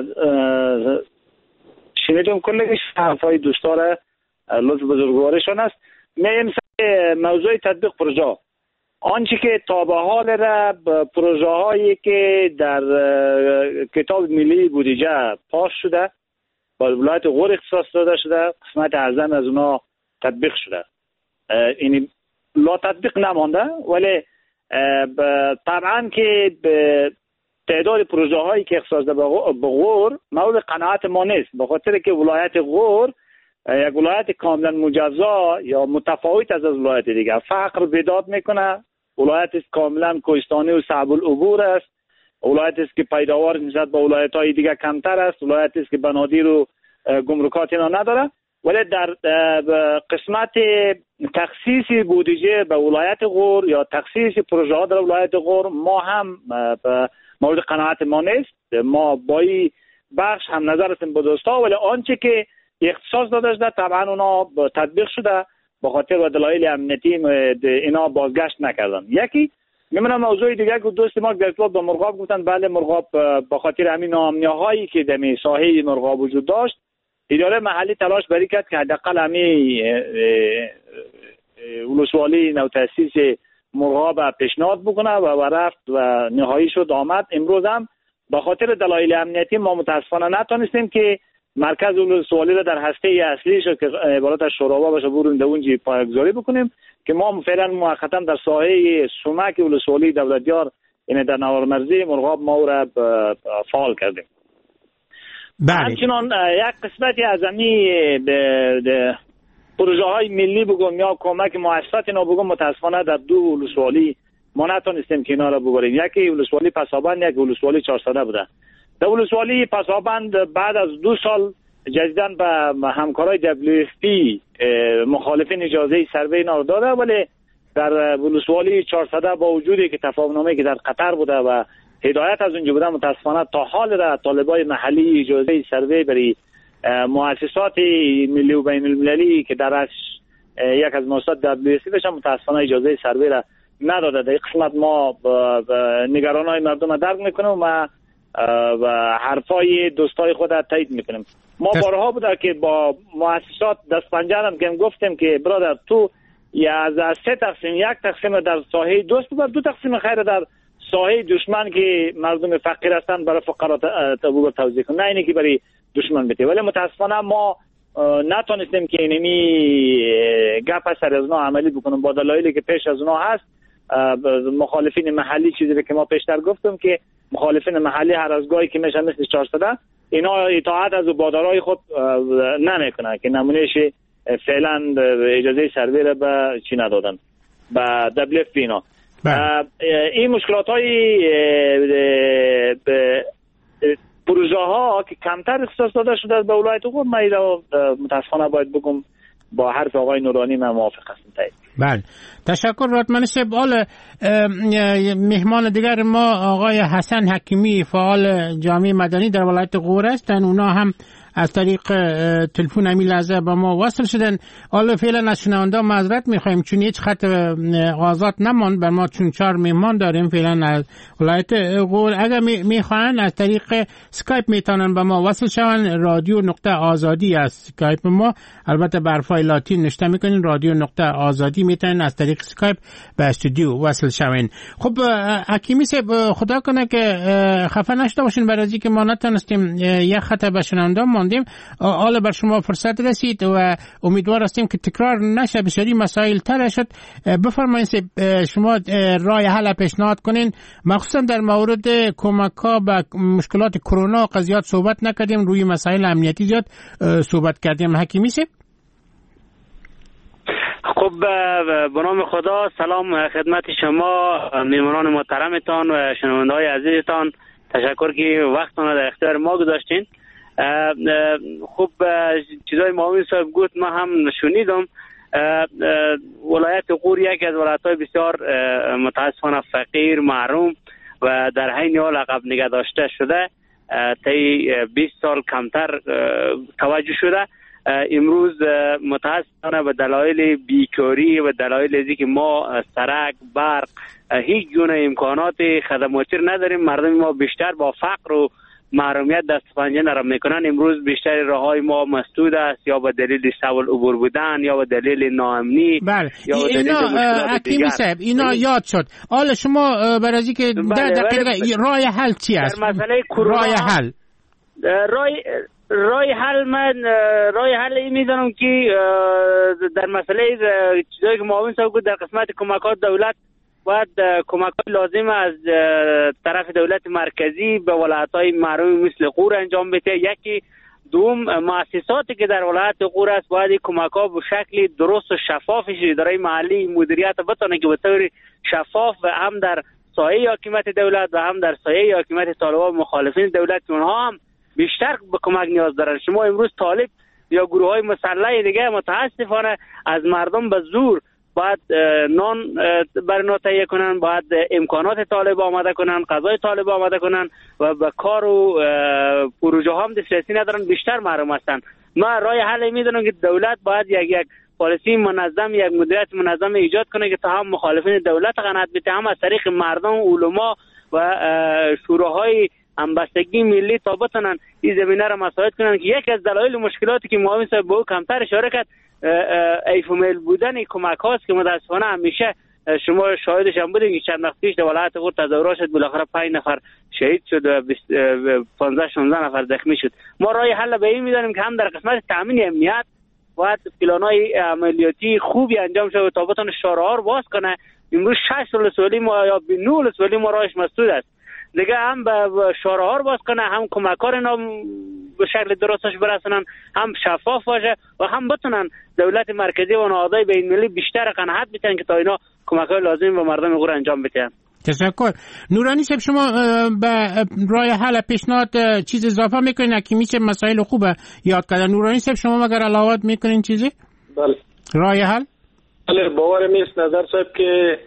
شنیدم کلش حرفای دوستان لطف بزرگوارشان است. میم موضوع تطبیق پروژه آنچه که تا به حال را پروژه هایی که در کتاب ملی بودجه پاس شده با ولایت غور اختصاص داده شده، قسمت اعظم از اونا تطبیق شده، این لا تطبیق نمانده. ولی طبعا که به تعداد پروژه هایی که اختصاص داده به غور مورد قناعت ما نیست، به خاطر که ولایت غور یک ولایت کاملا مجزا یا متفاوت از از ولایت دیگر، فقر بیداد میکنه. ولایت است کاملا کوهستانی و صعب العبور است. ولایت است که پیداوار نسبت به ولایت های دیگر کمتر است. ولایت است که بنادیر و گمرکات اینا نداره. ولی در قسمت تخصیص بودجه به ولایت غور یا تخصیص پروژه ها در ولایت غور ما هم مورد قناعت ما نیست. ما با این بخش هم نظر هستیم با دوستا، ولی آنچه که اختصاص داده شده طبعا اونا تطبیق شده، به خاطر و دلایل امنیتی اینا بازگشت نکردن. یکی میمونه موضوع دیگه که دوست ما در ارتباط با مرغاب گفتن بله مرغاب به خاطر همین ناامنی‌هایی که در ساحه مرغاب وجود داشت، اداره محلی تلاش بری کرد که حداقل همین ولسوالی نو تاسیس مرغاب پیشنهاد بکنه و رفت و نهایی شد آمد. امروز هم به خاطر دلایل امنیتی ما متاسفانه نتونستیم که مرکز ولسوالی را در هسته اصلیش که عبارت از شوراوا باشه بریم در اونجا پایگذاری بکنیم که ما فعلا موقتا در ساحه سومک ولسوالی دولتیار یعنی در نوارمرزی مرغاب ما را فعال کردیم. بله. همچنان یک قسمتی از همین پروژه های ملی بگم یا کمک مؤسسات اینا بگم متاسفانه در دو ولسوالی ما نتونستیم که اینا را ببریم. یکی ولسوالی پسابند، یک ولسوالی چهارصده بوده. در ولسوالی پسابند بعد از دو سال جدیداً به همکارای دبلیو اف پی مخالفین اجازه سروی اینا رو داده، ولی در ولسوالی چهارصده با وجودی که تفاهمنامه‌ای که در قطر بوده و هدایت از اونجا بوده متاسفانه تا حال را طالبای محلی اجازه سروی برای مؤسسات ملی و بین المللی که در یک از مؤسسات دبلیو اف پی بشه متاسفانه اجازه سروی را نداده. در قسمت ما نگرانای مردم درک میکنیم و و حرفای دوستای خود را تایید میکنیم. ما بارها بوده که با مؤسسات دست پنجرم که گفتیم که برادر تو یا از سه تقسیم یک تقسیم در ساحه دوست و دو تقسیم خیر در ساحه دشمن که مردم فقیر هستند برای فقرا تبو توزیع کنه، نه اینی که برای دشمن بده. ولی متاسفانه ما نتونستیم که اینمی گپ سر از اونا عملی بکنیم با دلایلی که پیش از اونا هست. مخالفین محلی چیزی که ما پیشتر گفتم که مخالفین محلی هر از گاهی که میشن مثل چهارصده اینا اطاعت از مبادرهای خود نمیکنن که نمونهش فعلا اجازه سروی را به چی ندادن به دبلیو اف پی اینا. این مشکلات های پروژه ها که کمتر اختصاص داده شده به ولایت غور ما اینا متاسفانه باید بگم با حرف آقای نورانی من موافق هستم. بله تشکر رادمن صاحب. حال مهمان دیگر ما آقای حسن حکیمی فعال جامعه مدنی در ولایت غور هستند. اونا هم از طریق تلفن همین لحظه با ما وصل شدن. حالا فعلا از شنونده معذرت میخوایم چون هیچ خط آزاد نماند بر ما، چون چهار مهمان داریم فعلا از ولایت غور. اگر میخواین از طریق سکایپ میتونن با ما وصل شون. رادیو نقطه آزادی از سکایپ ما، البته به حرفای لاتین نشته میکنین رادیو نقطه آزادی، میتونن از طریق سکایپ به استودیو وصل شون. خب حکیمی صاحب خدا کنه که خفه نشده باشین برای اینکه ما نتونستیم یک خط به شنونده ماندیم. حالا بر شما فرصت رسید و امیدوار هستیم که تکرار نشه، بسیاری مسائل تر شد. بفرمایید شما راه حل پیشنهاد کنین، مخصوصا در مورد کمک ها به مشکلات کرونا قضیات صحبت نکردیم، روی مسائل امنیتی زیاد صحبت کردیم. حکیمی صاحب. خب به نام خدا سلام خدمت شما میمونان محترمتان و شنونده‌های عزیزتان. تشکر که وقتتون در اختیار ما گذاشتین. خب چیزای معاون صاحب گفت ما هم شنیدم. ولایت غور یکی از ولایت‌های بسیار متاسفانه فقیر محروم و در حین حال عقب نگه داشته شده طی بیست سال کمتر توجه شده. امروز متاسفانه به دلایل بیکاری و دلایل ازی که ما سرک برق هیچ گونه امکانات خدماتی نداریم، مردم ما بیشتر با فقر و محرومیت دست پنجه نرم میکنن. امروز بیشتر راههای ما مسدود است، یا به دلیل سوال عبور بودن یا به دلیل ناامنی. بله اینا حکیمی صاحب اینا یاد شد. حالا شما برای که در دقیقه راه حل چی است؟ در مسئله کرونا راه حل راه راه حل من راه حل این میدونم که در مسئله چیزایی که معاون صاحب گفت در قسمت کمکات دولت باید کمکات لازم از طرف دولت مرکزی به ولایت‌های محروم مثل غور انجام بده. یکی دوم مؤسساتی که در ولایت غور است باید کمک ها به شکل درست و شفافش اداره محلی مدیریت بتونه که به طور شفاف و هم در سایه حاکمیت دولت و هم در سایه حاکمیت طالبان مخالفین دولت اونها هم بیشتر به کمک نیاز دارن. شما امروز طالب یا گروه های مسلح دیگه متاسفانه از مردم به زور باید نان بر اینا تهیه کنن، باید امکانات طالب آماده کنن، غذای طالب آماده کنن و به کار و پروژه هم دسترسی ندارن، بیشتر محروم هستن. ما راه حل میدونم که دولت باید یک یک پالیسی منظم، یک مدیریت منظم ایجاد کنه که تا هم مخالفین دولت قناعت بده، هم از طریق مردم، علما و شوراهای همبستگی ملی تا بتونن این زمینه را مساعد کنن که یکی از دلایل مشکلاتی که معاون صاحب به او کمتر اشاره کرد ایفومیل بودن کمک هاست که متاسفانه همیشه شما شاهدش هم بودین که چند وقت پیش در ولایت غور تظاهرات شد، بالاخره پنج نفر شهید شد و پانزده شانزده نفر زخمی شد. ما راه حل به این میدانیم که هم در قسمت تامین امنیت باید پلان‌های عملیاتی خوبی انجام شود تا بتونه شارع‌ها رو باز کنه. امروز شش ولسوالی ما یا نه ولسوالی ما راهش مسدود است، دیگه هم به شارع‌ها رو باز کنه، هم کمک‌ها اینا به شکل درستش برسونن، هم شفاف باشه و هم بتونن دولت مرکزی و نهادهای بین‌المللی بیشتر قناعت بدن که تا اینا کمک‌های لازم به مردم غور انجام بدن. تشکر. نورانی صاحب شما به راه حل پیشنهاد چیز اضافه میکنین که میشه مسائل خوبه یاد کردن؟ نورانی صاحب شما مگر علاوه میکنین چیزی؟ بله. راه حل؟ بله باور میست نظر صاحب که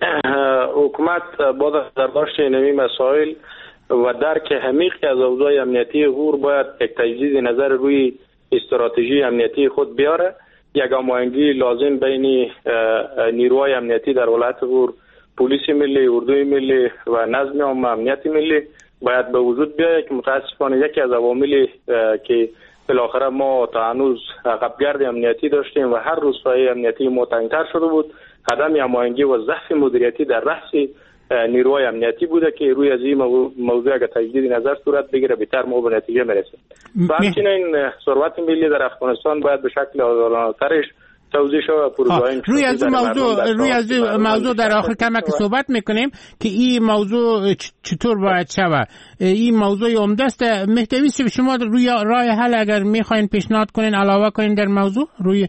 حکومت با در داشت اینمی مسائل و درک عمیق از اوضاع امنیتی غور باید یک تجدید نظر روی استراتژی امنیتی خود بیاره. یک هماهنگی لازم بین نیروهای امنیتی در ولایت غور، پلیس ملی، اردوی ملی و نظم عام امنیت ملی باید به وجود بیاید که متاسفانه یکی از عواملی که بالاخره ما تا هنوز عقبگرد امنیتی داشتیم و هر روز سایه امنیتی ما تنگتر شده بود، عدم هماهنگی و ضعف مدیریتی در رأس نیروهای امنیتی بوده که روی از این موضوع اگر تجدید نظر صورت بگیره بهتر ما به نتیجه میرسیم. و همچنین ثروت ملی در افغانستان باید به شکل عادلانه‌ترش توضیح شود. پروژه‌های روی از این موضوع روی از این موضوع در آخر کمک صحبت میکنیم که این موضوع چطور باید شود. این موضوع عمده است. محتوی شما روی راه حل اگر میخواین پیشنهاد کنین علاوه کنین در موضوع روی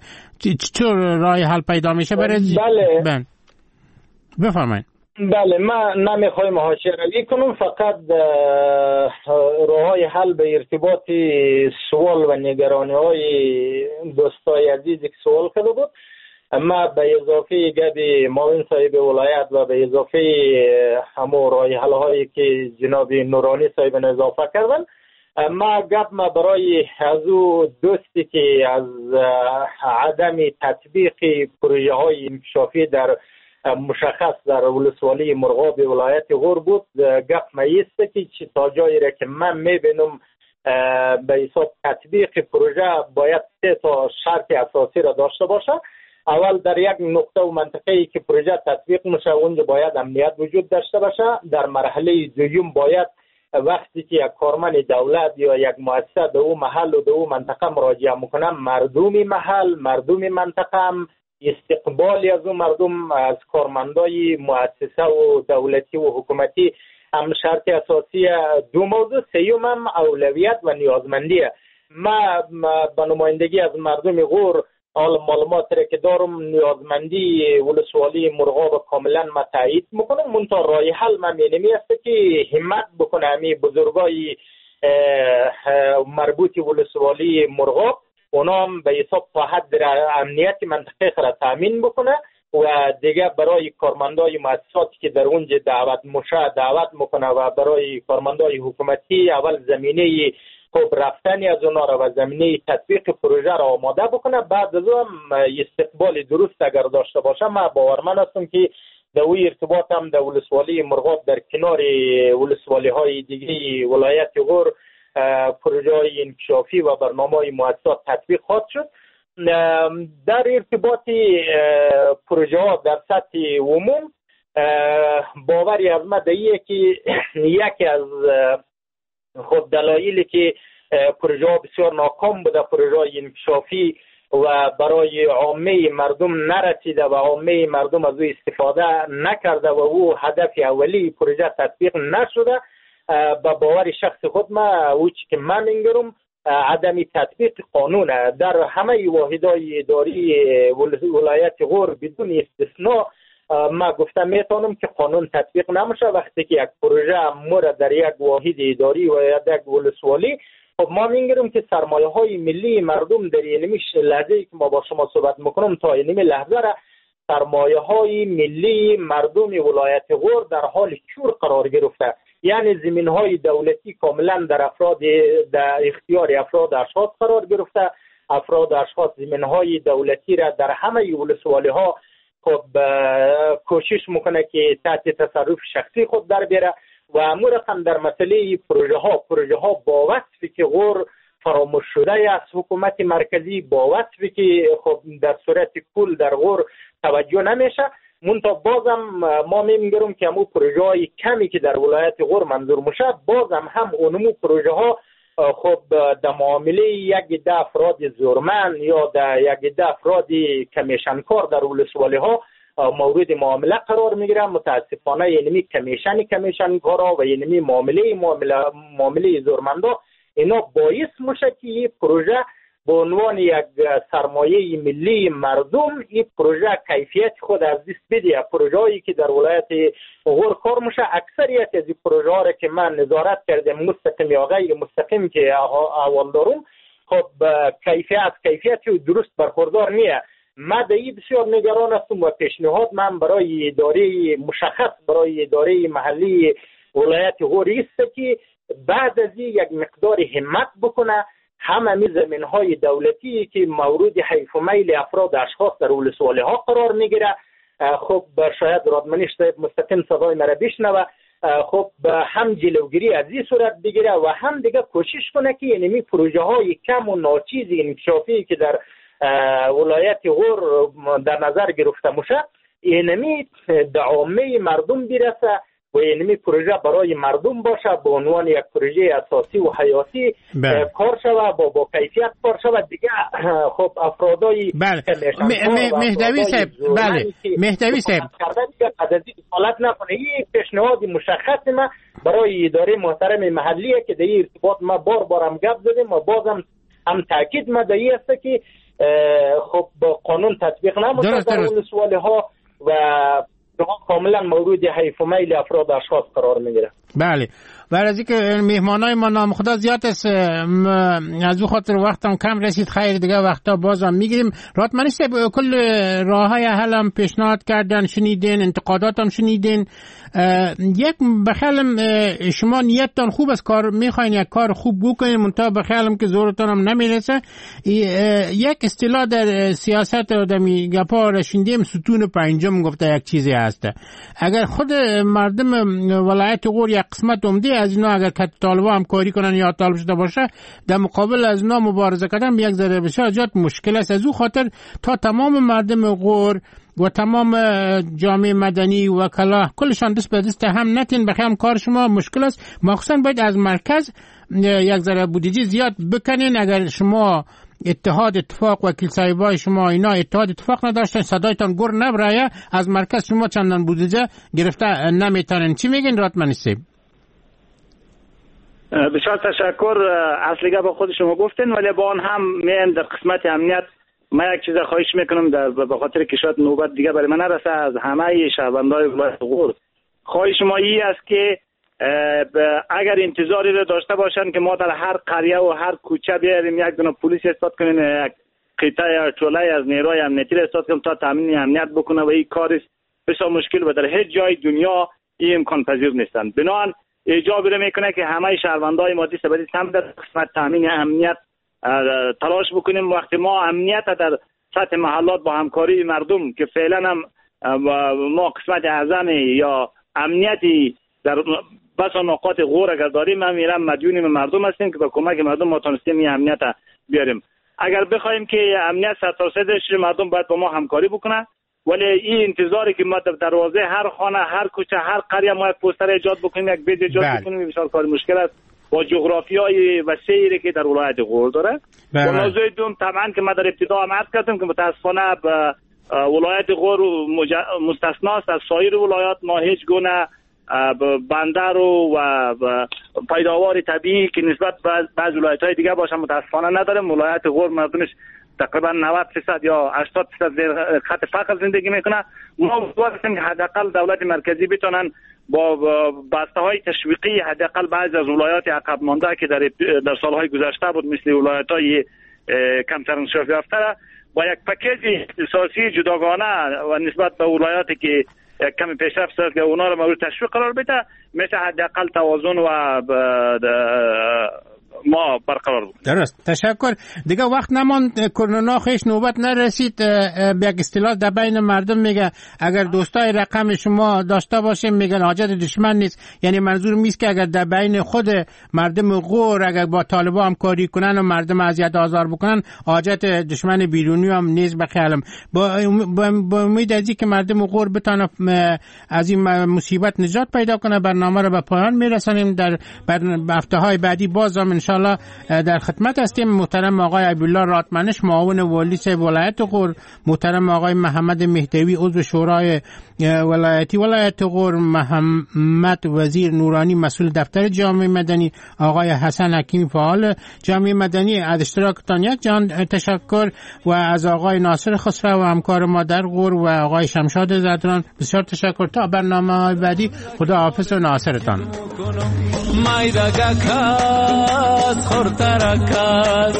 چطور راه حل پیدا میشه برای بله بله بفرمایید. بله ما نمیخوایم حاشیه روی کنم، فقط راههای حل به ارتباط سوال و نگرانی های دوستای عزیز که سوال کرده بود، اما به اضافه گپ معاون صاحب ولایت و به اضافه همو راه حل هایی که جناب نورانی صاحب اضافه کردن، ما گپ ما برای از او دوستی که از عدم تطبیق پروژه های انکشافی در مشخص در ولسوالی مرغاب ولایت غور بود، گپ میسته که تا جایی را که من میبینم به حساب تطبیق پروژه باید سه تا شرط اساسی را داشته باشه. اول در یک نقطه و منطقه‌ای که پروژه تطبیق میشه اونجا باید امنیت وجود داشته باشه. در مرحله دوم باید وقتی که یک کارمند دولت یا یک مؤسسه به او محل و به او منطقه مراجعه میکنه، مردم محل، مردم منطقه هم استقبالی از اون مردم از کارمندای مؤسسه و دولتی و حکومتی هم شرط اساسی. دو موضوع سیوم هم اولویت و نیازمندیه. ما به نمایندگی از مردم غور حال معلومات را که دارم نیازمندی ولسوالی مرغاب کاملا ما تایید میکنم، منتها راه حل من مینمی است که همت بکنه همی بزرگای مربوط ولسوالی مرغاب اونا هم به حساب تا حد امنیت منطقه را تامین بکنه و دیگه برای کارمندای مؤسساتی که در اونجا دعوت مشه دعوت میکنه و برای کارمندای حکومتی اول زمینه خوب رفتنی از اونا را و زمینه تطبیق پروژه را آماده بکنه. بعد از اون استقبال درست اگر داشته باشه ما باورمند هستم که در اوی ارتباط هم در ولسوالی مرغاب در کنار ولسوالی های دیگه ولایت غور پروژه های انکشافی و برنامه های مؤسسات تطبیق خواهد شد. در ارتباط پروژه ها در سطح عموم باوری از ما دیگه که یکی از خود دلایلی که پروژه ها بسیار ناکام بوده، پروژه های انکشافی و برای عامه مردم نرسیده و عامه مردم از او استفاده نکرده و او هدف اولی پروژه تطبیق نشده. با باور شخص خود ما او چی که من میگم عدم تطبیق قانون در همه واحدهای اداری ولایت غور بدون استثناء. ما گفتم میتونم که قانون تطبیق نمیشه وقتی که یک پروژه مورد در یک واحد اداری و یک ولسوالی. خب ما میگیریم که سرمایه های ملی مردم در اینمی لحظه که ما با شما صحبت میکنم تا اینمی لحظه را سرمایه های ملی مردم ولایت غور در حال چور قرار گرفته، یعنی زمین های دولتی کاملا در افراد در اختیار افراد اشخاص قرار گرفته. افراد اشخاص زمین های دولتی را در همه ولسوالی ها خب کوشش میکنه که تحت تصرف شخصی خود در بیاره و امو رقم در مسئله پروژه ها پروژه ها با وصفی که غور فراموش شده از حکومت مرکزی، با وصفی که خب در صورت کل در غور توجه نمیشه. منتها بازم ما میگیم که امو پروژه های کمی که در ولایت غور منظور میشه بازم هم اونمو پروژه ها خب در معامله یک ده افراد زورمن یا در یک ده افراد کمیشنکار در ولسوالی ها مورد معامله قرار میگیرن. متاسفانه اینمی کمیشن کمیشنکارا و اینمی معامله معامله معامله زورمندا اینا باعث میشه که این پروژه به عنوان یک سرمایه ملی مردم این پروژه کیفیت خود از دست بده. پروژه‌ای که در ولایت غور کار میشه اکثریت از این پروژه ها را که من نظارت کردم مستقیم یا غیر مستقیم که اول دارم خب کیفیت کیفیت درست برخوردار نیه. من در این بسیار نگران هستم و پیشنهاد من برای اداره مشخص برای اداره محلی ولایت غور است که بعد از این یک مقدار همت بکنه همه می زمین های دولتی که مورد حیف و میل افراد اشخاص در ولسوالی ها قرار میگیره. خب شاید رادمنیش صاحب مستقیم صدای مرا بشنوه، خب هم جلوگیری از این صورت بگیره و هم دیگه کوشش کنه که اینمی پروژه های کم و ناچیز انکشافی که در ولایت غور در نظر گرفته میشه اینمی دعامه مردم برسه و اینمی پروژه برای مردم باشه به عنوان یک پروژه اساسی و حیاتی کار شود با با کیفیت کار شود دیگه. خب افرادای بله مهدوی صاحب بله مهدوی صاحب عددی حالت نکنه. این پیشنهاد مشخص ما برای اداره محترم محلیه که در این ارتباط ما بار بار هم گپ زدیم و بازم هم تاکید ما در این است که خب با قانون تطبیق نمیشه در ولسوالی ها و کاملا مورد حیف و میل افراد اشخاص قرار میگیره. بله برای از اینکه مهمانای ما نام خدا زیاد است از او خاطر وقتم کم رسید خیر دیگه وقتا بازم میگیریم. راتمنی صاحب کل راههای حل هم پیشنهاد کردن شنیدین، انتقادات هم شنیدین. یک بخیالم شما نیتتان خوب است، کار میخواین یک کار خوب بکنین منتها بخیالم که زورتان هم نمیرسه. یک اصطلاح در سیاست و دمی گپا را شنیدیم ستون پنجم گفته یک چیزی هست. اگر خود مردم ولایت غور یک قسمت عمده از اینا اگر که طالبا هم کاری کنن یا طالب شده باشه در مقابل از اینا مبارزه کردن به یک ذره بسیار زیاد مشکل است. از او خاطر تا تمام مردم غور و تمام جامعه مدنی و کلا کلشان دست به دست هم نتین بخیم کار شما مشکل است. مخصوصا باید از مرکز یک ذره بودجه زیاد بکنین. اگر شما اتحاد اتفاق وکیل صاحبای شما اینا اتحاد اتفاق نداشتن صدایتان گر نبرایه از مرکز شما چندان بودجه گرفته نمیتونن. چی میگین راتمنی صاحب؟ بسیار تشکر. اصلیگه با خود شما گفتین ولی با آن هم من در قسمت امنیت ما یک چیز خواهش میکنم در به خاطر که شاید نوبت دیگه برای من نرسه از همه شهروندای ولایت غور خواهش ما این است که اگر انتظاری رو داشته باشن که ما در هر قریه و هر کوچه بیاریم یک دونه پلیس استاد کنیم یک قطعه یا چوله از نیروی امنیتی رو استاد کنیم تا تامین امنیت بکنه و این کار بسیار مشکل و در هیچ جای دنیا این امکان پذیر نیستند. بنابراین ایجاب میکنه که همه شهروندای ما دست به دست هم در قسمت تامین امنیت تلاش بکنیم. وقتی ما امنیت در سطح محلات با همکاری مردم که فعلا هم ما قسمت اعظم یا امنیتی در بس نقاط غور اگر داریم هم میرم مدیون مردم هستیم که با کمک مردم ما تونستیم این امنیت بیاریم. اگر بخوایم که امنیت صد درصد شه مردم باید با ما همکاری بکنه ولی این انتظاری که ما در دروازه هر خانه هر کوچه هر قریه ما یک پوستر ایجاد بکنیم یک بیج ایجاد بکنیم بسیار کار مشکل است با جغرافیای وسیعی که در ولایت غور داره. و موضوع دوم طبعا که ما در ابتدا هم عرض کردم که متاسفانه به ولایت غور مستثنا است از سایر ولایات. ما هیچ گونه بندر و پیداوار طبیعی که نسبت به بعض ولایت‌های دیگه باشه متاسفانه نداریم. ولایت غور مردمش تقریبا نود درصد یا هشتاد درصد زیر خط فقر زندگی میکنه. ما واسه که حداقل دولت مرکزی بتونن با بسته‌های تشویقی حداقل بعضی از ولایات عقب مانده که در در سالهای گذشته بود مثل ولایت‌های کمتر انشاف یافته با یک پکیج اختصاصی جداگانه و نسبت به ولایاتی که کمی پیشرفت است که اونا رو مورد تشویق قرار بده میشه حداقل توازن و ما برقرار بود. درست، تشکر. دیگه وقت نماند، کرونا خیش نوبت نرسید. به یک اصطلاح در بین مردم میگه اگر دوستای رقم شما داشته باشیم میگن حاجت دشمن نیست، یعنی منظور میست که اگر در بین خود مردم غور اگر با طالبان همکاری کنن و مردم اذیت آزار بکنن حاجت دشمن بیرونی هم نیست. بخیالم با با امید از که مردم غور بتونه از این مصیبت نجات پیدا کنه برنامه رو به پایان میرسانیم. در هفته‌های بعدی باز هم ان شاء الله در خدمت هستیم. محترم آقای عبدالله راتمنش معاون والی ولایت غور، محترم آقای محمد مهدوی عضو شورای ولایتی ولایت غور، محمد وزیر نورانی مسئول دفتر جامعه مدنی، آقای حسن حکیمی فعال جامعه مدنی. از اشتراکتان یک جان تشکر و از آقای ناصر خسرو و همکار ما در غور و آقای شمشاد زدران بسیار تشکر. تا برنامه بعدی خدا حافظ و ناصرتان. Maidagakas, khortarakas,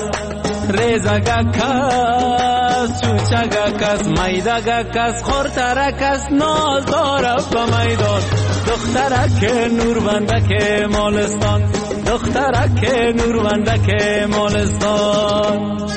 rezagakas, chuchagakas, maidagakas, khortarakas, nozdora ba maidan, دخترک نوربندک مالستان، دخترک نوربندک مالستان.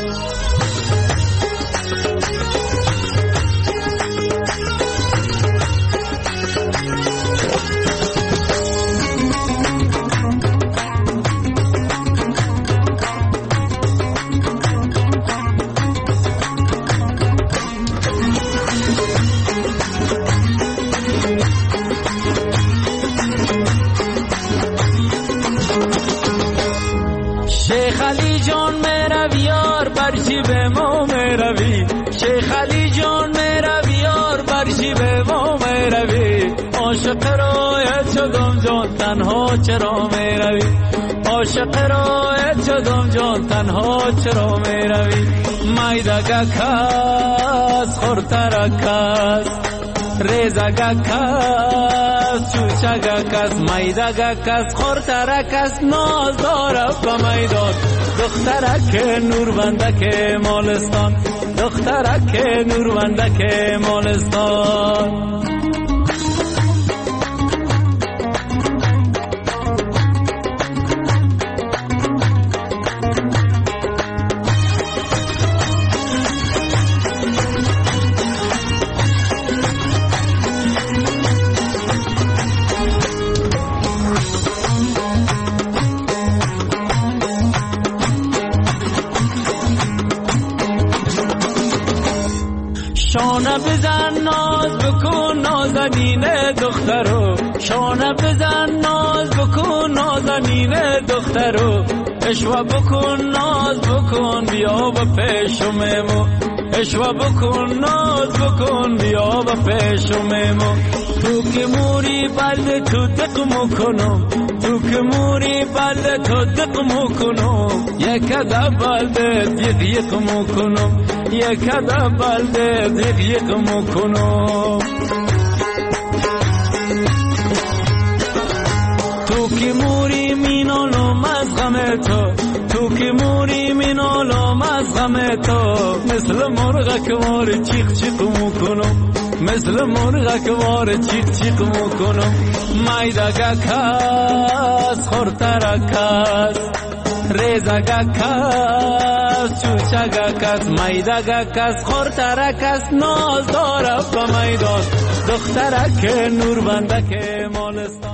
شیخ علی جان میروی یار بر جیب ما میروی، شیخ علی جان میروی یار بر جیب ما میروی، عاشق رایت شدم جان تنها چرا میروی، عاشق رایت شدم جان تنها چرا میروی. مایدگکس خورترکس ریزگکس چوچگکس مایدگکس خورترکس ناز دارد به میدان، دخترک نوربندک مالستان، دخترک نوربندک مالستان. شانه بزن ناز بکن نازنین دخترو، شانه بزن ناز بکن نازنین دخترو، اشوا بکن ناز بکن بیا به پیشممو، اشوا بکن ناز بکن بیا به پیشممو. تو که موری بلد تو دق میکنم، تو که موری بلد تو دق میکنم، یک دا بلد دیق یک میکنم، یک دا بلد دیق یک میکنم. تو که موری مینالم از غم تو، تو که موری مینالم از غم تو، مثل مرغ کوار چیق چیق میکنم، مثل مرغ کوار چیق چیق میکنم. مایدگکس خورترکس ریزگکس چوچگکس مایدگکس خورترکس ناز دارد به میدان، دخترک نوربندک مالستان.